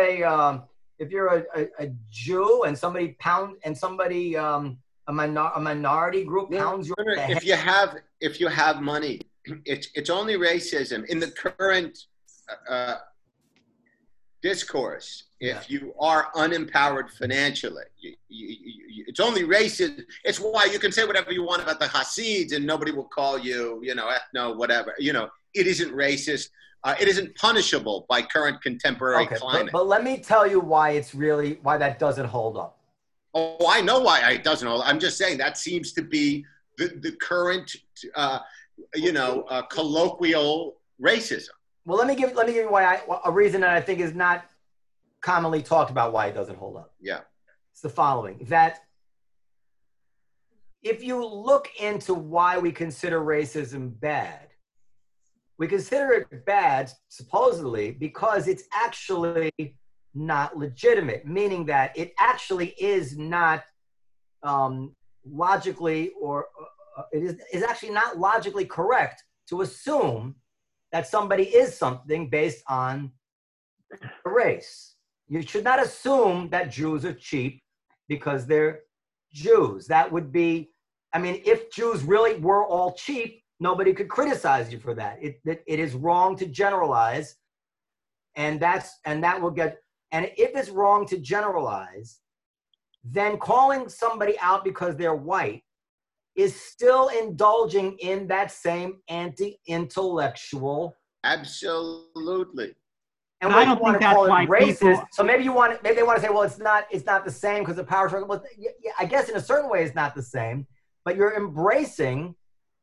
a Jew and somebody a minority group pounds your head. If you have money, it's only racism in the current discourse. If you are unempowered financially, it's only racist. It's why you can say whatever you want about the Hasids and nobody will call you, ethno, whatever. It isn't racist. It isn't punishable by current contemporary climate. But let me tell you why that doesn't hold up. Oh, I know why it doesn't hold up. I'm just saying that seems to be the current, colloquial racism. Well, let me give you a reason that I think is not commonly talked about why it doesn't hold up. Yeah. It's the following, that if you look into why we consider racism bad, we consider it bad, supposedly, because it's actually not legitimate, meaning that it actually is not logically or it is actually not logically correct to assume that somebody is something based on a race. You should not assume that Jews are cheap because they're Jews. That would be, I mean, if Jews really were all cheap, nobody could criticize you for that. It is wrong to generalize, and that will get, and if it's wrong to generalize, then calling somebody out because they're white is still indulging in that same anti-intellectual. Absolutely. And I don't think that's why racist. people... So maybe they want to say, well, it's not the same because the power struggle. Well, yeah, I guess in a certain way it's not the same, but you're embracing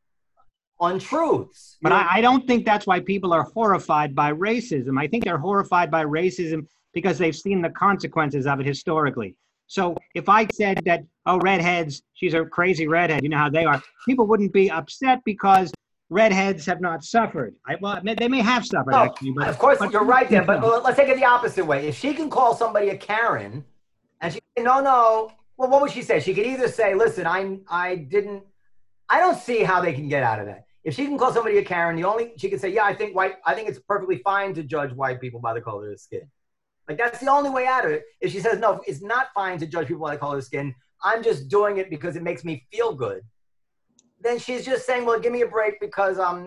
untruths. But I don't think that's why people are horrified by racism. I think they're horrified by racism because they've seen the consequences of it historically. So if I said that, oh, redheads, she's a crazy redhead, you know how they are, people wouldn't be upset because redheads have not suffered. Well, they may have suffered, actually. But, of course, you're right there, but let's take it the opposite way. If she can call somebody a Karen, and she say, no, well, what would she say? She could either say, listen, I don't see how they can get out of that. If she can call somebody a Karen, she can say, yeah, I think it's perfectly fine to judge white people by the color of their skin. Like, that's the only way out of it. If she says, no, it's not fine to judge people by the color of their skin, I'm just doing it because it makes me feel good, then she's just saying, well, give me a break because, I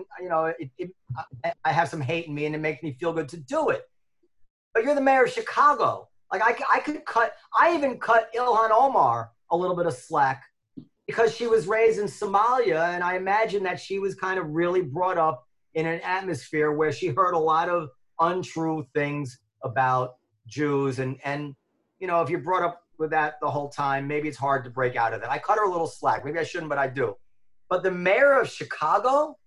have some hate in me and it makes me feel good to do it. But you're the mayor of Chicago. Like, I even cut Ilhan Omar a little bit of slack because she was raised in Somalia, and I imagine that she was kind of really brought up in an atmosphere where she heard a lot of untrue things about Jews, and if you're brought up with that the whole time, maybe it's hard to break out of that. I cut her a little slack. Maybe I shouldn't, but I do. But the mayor of Chicago,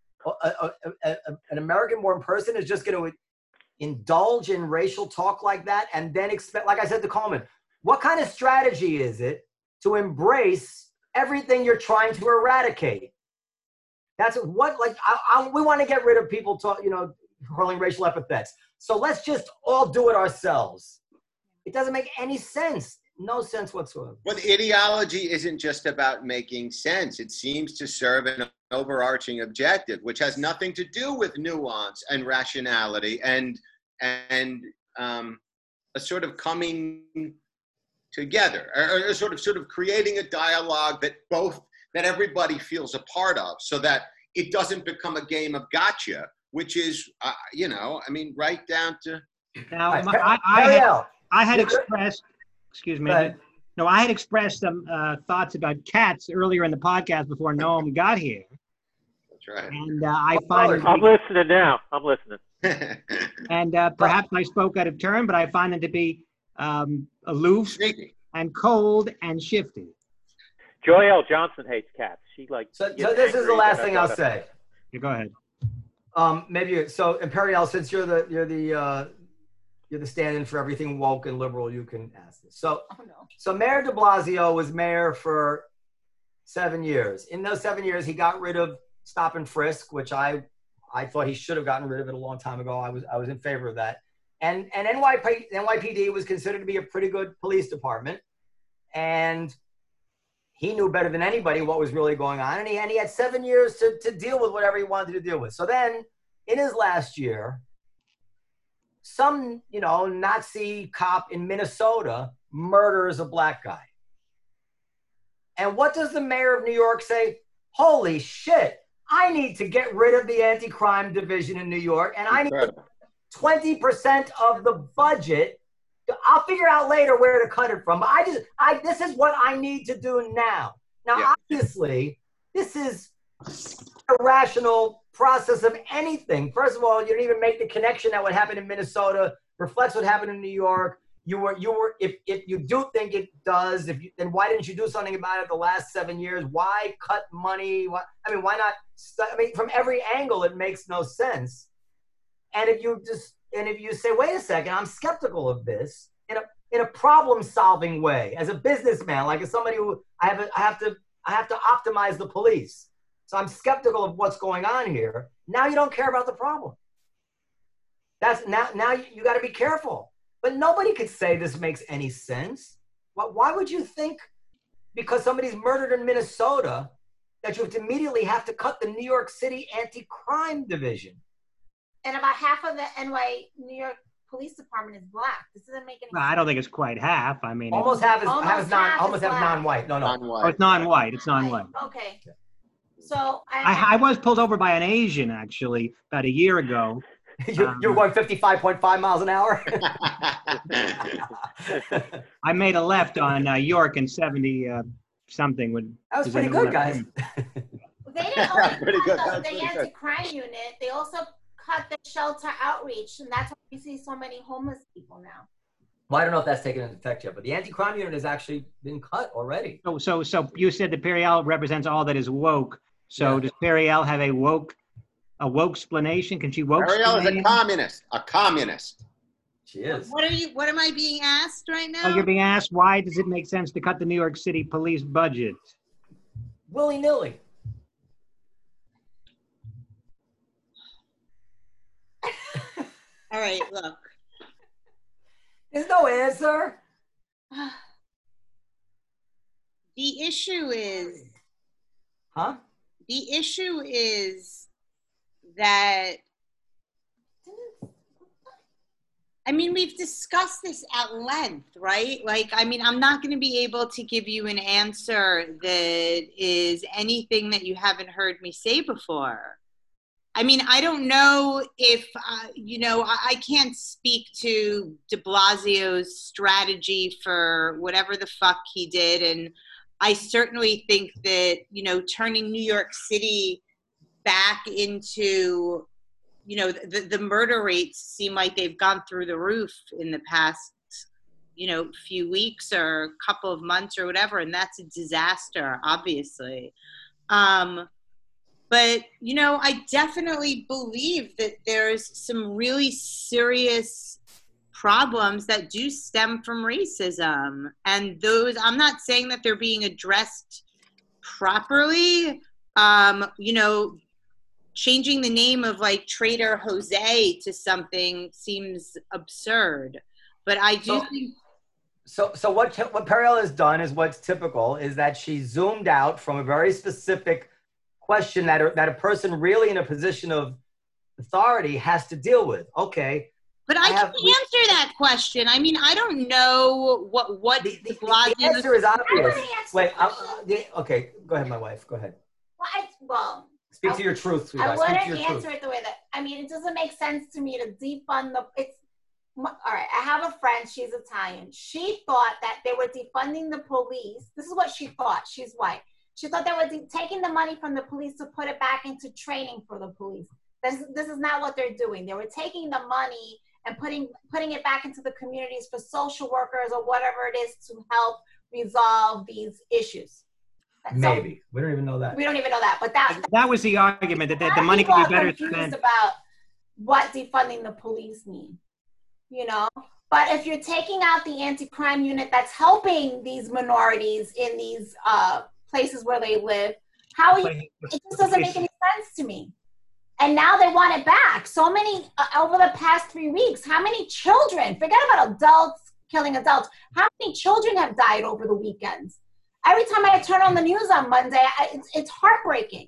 an American-born person, is just going to indulge in racial talk like that and then expect, like I said to Coleman, what kind of strategy is it to embrace everything you're trying to eradicate? That's what, like, we want to get rid of people hurling racial epithets. So let's just all do it ourselves. It doesn't make any sense. No sense whatsoever. Well, the ideology isn't just about making sense. It seems to serve an overarching objective, which has nothing to do with nuance and rationality and a sort of coming together, or sort of creating a dialogue that everybody feels a part of, so that it doesn't become a game of gotcha, which is, right down to. Now, I had expressed, excuse me. No, I had expressed some thoughts about cats earlier in the podcast before Noam got here. That's right. And I find I'm listening now. I'm listening. And perhaps I spoke out of turn, but I find them to be aloof Sneaky. and cold and shifty. Joy L. Johnson hates cats. She So this is the last thing I'll say. Yeah, go ahead. Imperial, since you're the stand-in for everything woke and liberal, you can ask this. So Mayor de Blasio was mayor for 7 years. In those 7 years, he got rid of stop and frisk, which I thought he should have gotten rid of it a long time ago. I was in favor of that. And NYPD was considered to be a pretty good police department, and he knew better than anybody what was really going on, and he had 7 years to deal with whatever he wanted to deal with. So then, in his last year, some Nazi cop in Minnesota murders a black guy. And what does the mayor of New York say? Holy shit, I need to get rid of the anti-crime division in New York, and I need 20% of the budget. I'll figure out later where to cut it from. But this is what I need to do now. Now, Obviously, this is a rational process of anything. First of all, you didn't even make the connection that what happened in Minnesota reflects what happened in New York. If you do think it does, then why didn't you do something about it the last 7 years? Why cut money? Why not? From every angle, it makes no sense. And if you say, wait a second, I'm skeptical of this in a problem-solving way, as a businessman, like as somebody who I have to optimize the police. So I'm skeptical of what's going on here. Now you don't care about the problem. Now you got to be careful. But nobody could say this makes any sense. Why would you think because somebody's murdered in Minnesota that you immediately have to cut the New York City anti-crime division. And about half of the New York Police Department is black. This doesn't make any Well, sense. I don't think it's quite half. I mean, Almost half is Almost half is black. non-white. No. Non-white. oh, it's non-white. It's non-white. Okay. So I was pulled over by an Asian actually about a year ago. You're going 55.5 miles an hour? I made a left on York and 70 something. That was pretty good, guys. they didn't only Pretty good. cut That's the pretty good. anti-crime unit. They also cut the shelter outreach, and that's why you see so many homeless people now. Well, I don't know if that's taken into effect yet, but the anti-crime unit has actually been cut already. So you said that Periel represents all that is woke. So does Periel have a woke explanation? Can she woke? Ariel is a communist. A communist. She is. What am I being asked right now? Oh, you're being asked why does it make sense to cut the New York City police budget? Willy-nilly. All right, look. There's no answer. The issue is Huh? that, I mean, we've discussed this at length, right? Like, I mean, I'm not going to be able to give you an answer that is anything that you haven't heard me say before. I mean, I don't know if, I can't speak to de Blasio's strategy for whatever the fuck he did. And I certainly think that, turning New York City back into, the murder rates seem like they've gone through the roof in the past, few weeks or couple of months or whatever. And that's a disaster, obviously. But, I definitely believe that there's some really serious problems that do stem from racism. And those, I'm not saying that they're being addressed properly. Changing the name of like Trader Jose to something seems absurd. But I do think... So what Periel has done is what's typical, is that she zoomed out from a very specific question that a person really in a position of authority has to deal with. Okay. But I can answer that question. I mean, I don't know what the answer is obvious. Wait, okay, go ahead, my wife. Go ahead. Well, speak to your truth, sweetheart. I wouldn't answer it the way that, it doesn't make sense to me to defund all right, I have a friend, she's Italian. She thought that they were defunding the police. This is what she thought. She's white. She thought they were taking the money from the police to put it back into training for the police. This is not what they're doing. They were taking the money and putting it back into the communities for social workers or whatever it is to help resolve these issues. Maybe. We don't even know that. We don't even know that. But that was the argument, that the money could be better spent. About what defunding the police mean, But if you're taking out the anti-crime unit that's helping these minorities in these places where they live, it just doesn't make any sense to me. And now they want it back. So many, over the past 3 weeks, how many children, forget about adults killing adults, how many children have died over the weekends? Every time I turn on the news on Monday, it's heartbreaking.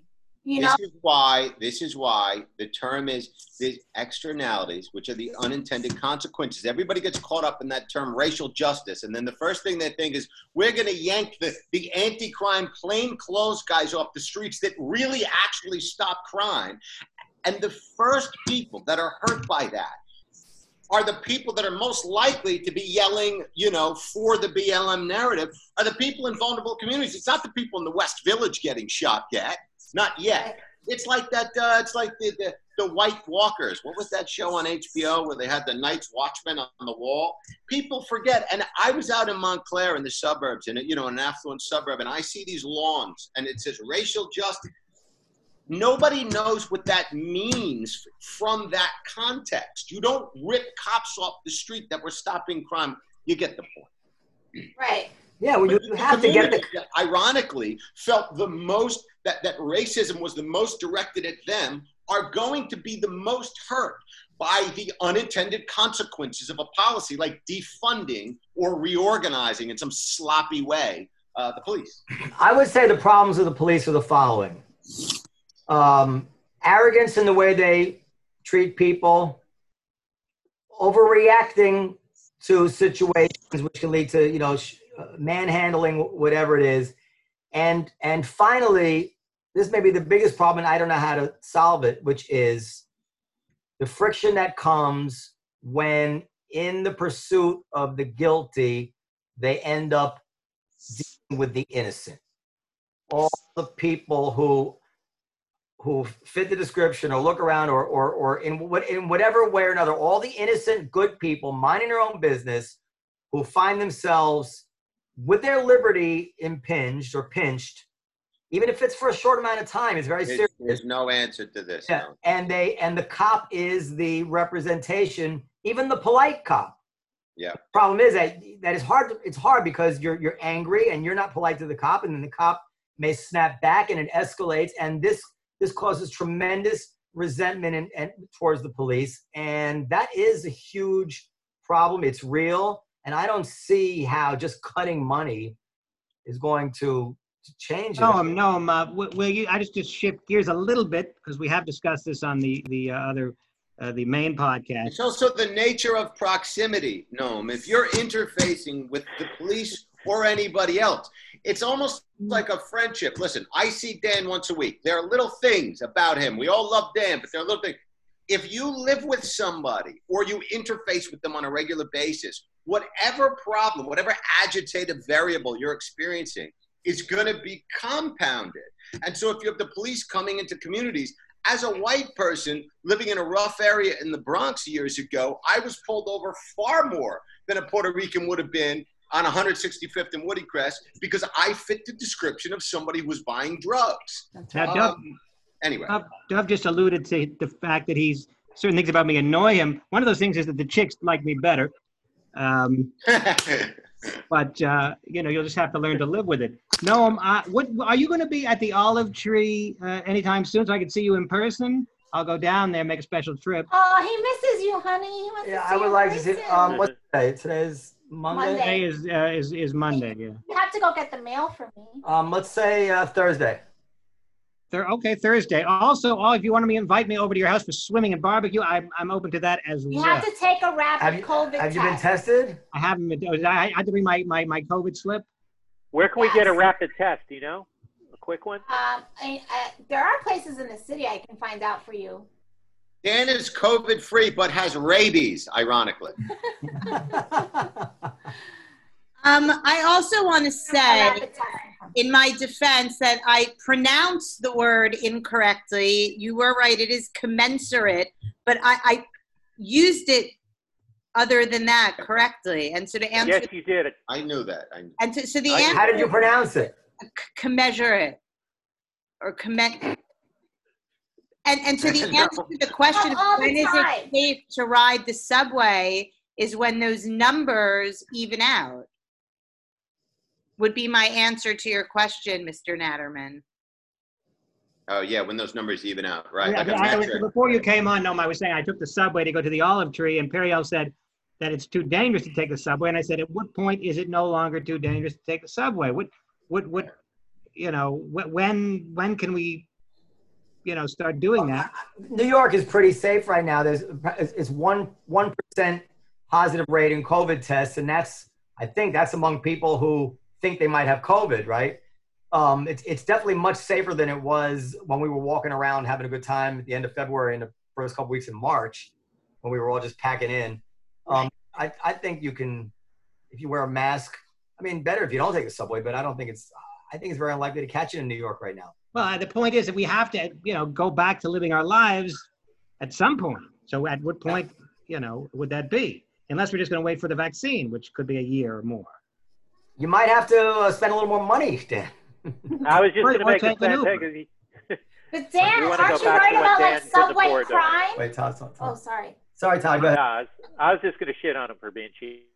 This is why the term is the externalities, which are the unintended consequences. Everybody gets caught up in that term racial justice. And then the first thing they think is, we're going to yank the anti-crime plainclothes guys off the streets that really actually stop crime. And the first people that are hurt by that are the people that are most likely to be yelling, for the BLM narrative, are the people in vulnerable communities. It's not the people in the West Village getting shot yet. Not yet. It's like that. It's like the White Walkers. What was that show on HBO where they had the Night's Watchman on the wall? People forget. And I was out in Montclair in the suburbs, in an affluent suburb, and I see these lawns, and it says racial justice. Nobody knows what that means from that context. You don't rip cops off the street that were stopping crime. You get the point. Right. Yeah, well, you have to get that ironically felt the most, that racism was the most directed at them, are going to be the most hurt by the unintended consequences of a policy like defunding or reorganizing in some sloppy way the police? I would say the problems of the police are the following. Arrogance in the way they treat people, overreacting to situations which can lead to, manhandling, whatever it is. And finally, this may be the biggest problem, and I don't know how to solve it, which is the friction that comes when in the pursuit of the guilty, they end up dealing with the innocent. All the people who fit the description or look around or in whatever way or another, all the innocent, good people minding their own business who find themselves with their liberty impinged or pinched, even if it's for a short amount of time, it's very serious. There's no answer to this. Yeah. No. And the cop is the representation, even the polite cop. Yeah. The problem is that it's hard. It's hard because you're angry and you're not polite to the cop, and then the cop may snap back and it escalates, and this causes tremendous resentment and towards the police, and that is a huge problem. It's real, and I don't see how just cutting money is going to change it. I just shift gears a little bit because we have discussed this on the main podcast. It's also the nature of proximity, Noam. If you're interfacing with the police or anybody else, it's almost like a friendship. Listen, I see Dan once a week. There are little things about him. We all love Dan, but there are little things. If you live with somebody or you interface with them on a regular basis, whatever problem, whatever agitative variable you're experiencing is going to be compounded. And so if you have the police coming into communities, as a white person living in a rough area in the Bronx years ago, I was pulled over far more than a Puerto Rican would have been on 165th and Woodcrest because I fit the description of somebody who was buying drugs. Now, Anyway. Dov just alluded to the fact that certain things about me annoy him. One of those things is that the chicks like me better. But, you'll just have to learn to live with it. Noam, what are you going to be at the Olive Tree anytime soon so I can see you in person? I'll go down there, make a special trip. Oh, he misses you, honey. He wants to see I would like to see. What's today? Today's Monday. Today is Monday. Yeah. You have to go get the mail for me. Let's say Thursday. Okay, Thursday. Also, if you want to invite me over to your house for swimming and barbecue, I'm open to that as well. You have to take a rapid COVID test. Have you been tested? I haven't been. I had to bring my COVID slip. Where can we get a rapid test? Do you know? A quick one? There are places in the city I can find out for you. Dan is COVID-free, but has rabies, ironically. I also want to say, in my defense, that I pronounced the word incorrectly. You were right; it is commensurate, but I used it other than that correctly. And so to answer, yes, you did. I knew that. So the answer. How did you pronounce it? Commensurate, or comment. And so the answer to the question of when is it safe to ride the subway is when those numbers even out. Would be my answer to your question, Mr. Natterman. Oh, yeah, when those numbers even out, right? Before you came on, Noam, I was saying I took the subway to go to the Olive Tree, and Periel said that it's too dangerous to take the subway. And I said, at what point is it no longer too dangerous to take the subway? When can we, start doing that? New York is pretty safe right now. It's 1% positive rate in COVID tests, and I think that's among people who think they might have COVID, right? It's definitely much safer than it was when we were walking around having a good time at the end of February and the first couple weeks in March when we were all just packing in. I think you can, if you wear a mask, better if you don't take the subway, but I think it's very unlikely to catch it in New York right now. Well, the point is that we have to, go back to living our lives at some point. So at what point, would that be? Unless we're just going to wait for the vaccine, which could be a year or more. You might have to spend a little more money, Dan. I was just going to make a statement. But Dan, aren't you worried about like subway crime? Wait, Todd. Oh, sorry. Sorry, Todd. Go ahead. I was just going to shit on him for being cheap.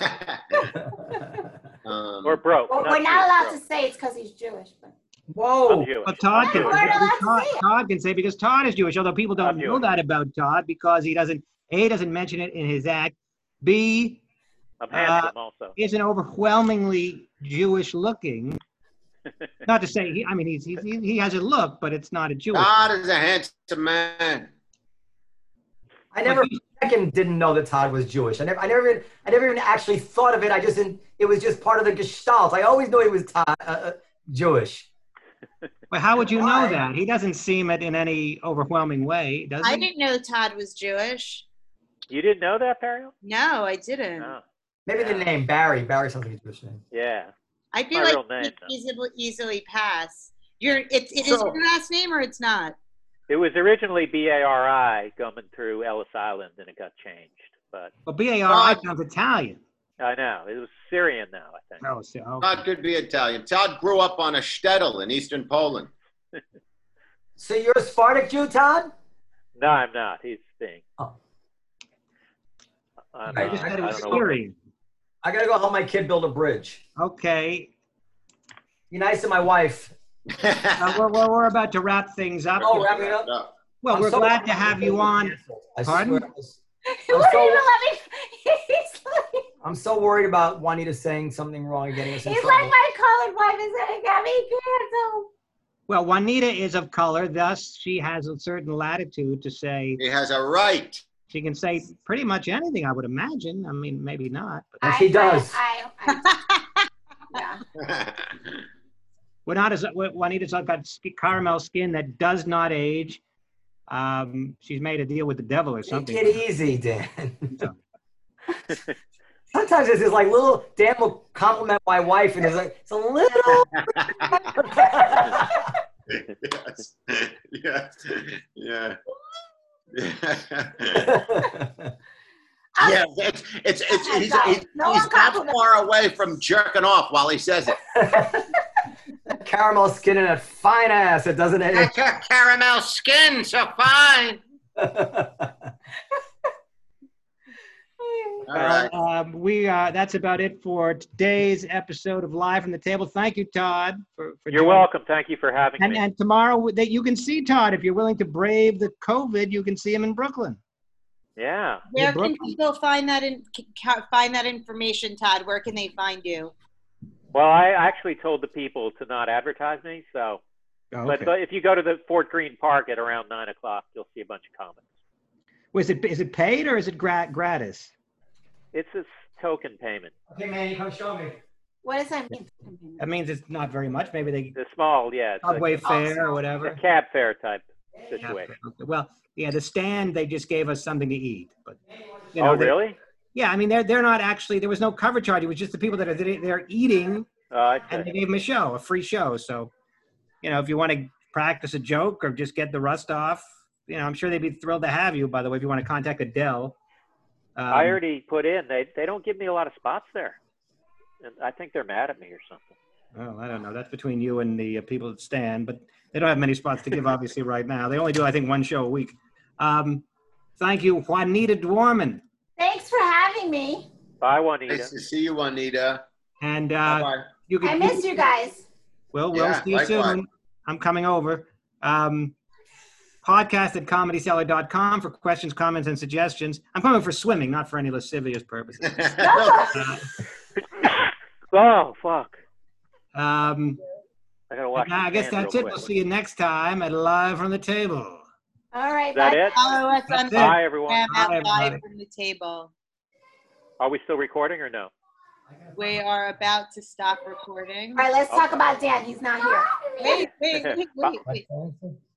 Or broke. Well, we're not allowed to say it's because he's Jewish. But. Whoa. But Todd can say because Todd is Jewish, although people don't know that about Todd because he doesn't mention it in his act. B, I'm handsome also. isn't overwhelmingly Jewish looking. Not to say, he has a look, but it's not a Jewish. Todd is a handsome man. I never didn't know that Todd was Jewish. I never even actually thought of it. I just didn't. It was just part of the gestalt. I always knew he was Jewish. But how would you know that? He doesn't seem it in any overwhelming way, does he? I didn't know Todd was Jewish. You didn't know that, Periel? No, I didn't. Oh, Maybe the name Barry. Barry sounds like a Jewish name. yeah. I feel My like real name, it easily pass. It is your last name or it's not? It was originally B-A-R-I coming through Ellis Island, and it got changed. But B-A-R-I sounds Italian. I know. It was Syrian now, I think. Oh, so, okay. Todd could be Italian. Todd grew up on a shtetl in eastern Poland. So you're a Sephardic Jew, Todd? No, I'm not. He's being. Oh. I just thought it was I don't know. Syrian. I gotta go help my kid build a bridge. Okay. Be nice to my wife. We're about to wrap things up. Oh, wrapping it up. Well, I'm we're so glad to have you on. I Pardon? swear. He wouldn't even let me. He's like, I'm so worried about Juanita saying something wrong and getting us in he's trouble. like my colored wife is gonna get me canceled. Well, Juanita is of color, thus she has a certain latitude to say, He has a right. she can say pretty much anything, I would imagine. I mean, maybe not. But And she does. Yeah. Juanita's got caramel skin that does not age. She's made a deal with the devil or something. Take it easy, Dan. Sometimes it's just like little, Dan will compliment my wife and it's like, it's a little. Yes. Yeah. Yeah. Yeah, he's No one not compliment. far away from jerking off while he says it. Caramel skin and a fine ass. It doesn't age. That's your caramel skin, so fine. All right. That's about it for today's episode of Live from the Table. Thank you, Todd, for You're joining. welcome. Thank you for having me. And tomorrow that you can see Todd if you're willing to brave the COVID. You can see him in Brooklyn. Yeah. Where Brooklyn. can people find that information, Todd? Where can they find you? Well, I actually told the people to not advertise me. So, Oh, but if you go to the Fort Greene Park at around 9 o'clock, you'll see a bunch of comments. Is it paid or is it gratis? It's a token payment. Okay, man, you come show me. What does that mean? That means it's not very much. Maybe they The small, yeah. It's subway fare or a whatever. cab fare type Yeah, situation. okay. Well, yeah, the stand they just gave us something to eat, but Oh, really? Yeah, I mean they're not actually. There was no cover charge. It was just the people that are they're eating, I and they see. gave them a free show. So, if you want to practice a joke or just get the rust off, I'm sure they'd be thrilled to have you. By the way, if you want to contact Adele. I already put in. They don't give me a lot of spots there, and I think they're mad at me or something. Well, I don't know. That's between you and the people that stand, but they don't have many spots to give, obviously, right now. They only do, I think, one show a week. Thank you, Juanita Dwarman. Thanks for having me. Bye, Juanita. Nice to see you, Juanita. And Bye-bye. you can. I miss you guys. We'll Yeah, see you likewise. soon. I'm coming over. Podcast@comedycellar.com for questions, comments, and suggestions. I'm coming for swimming, not for any lascivious purposes. Oh, fuck. I I gotta watch. guess that's it. We'll see you next time at Live from the Table. All right. Is that bye. it? Follow us on That's it. Bye, everyone. Instagram Bye, at Live everybody. from the Table. Are we still recording or no? We are about to stop recording. All right, let's talk about Dan. He's not here. Wait.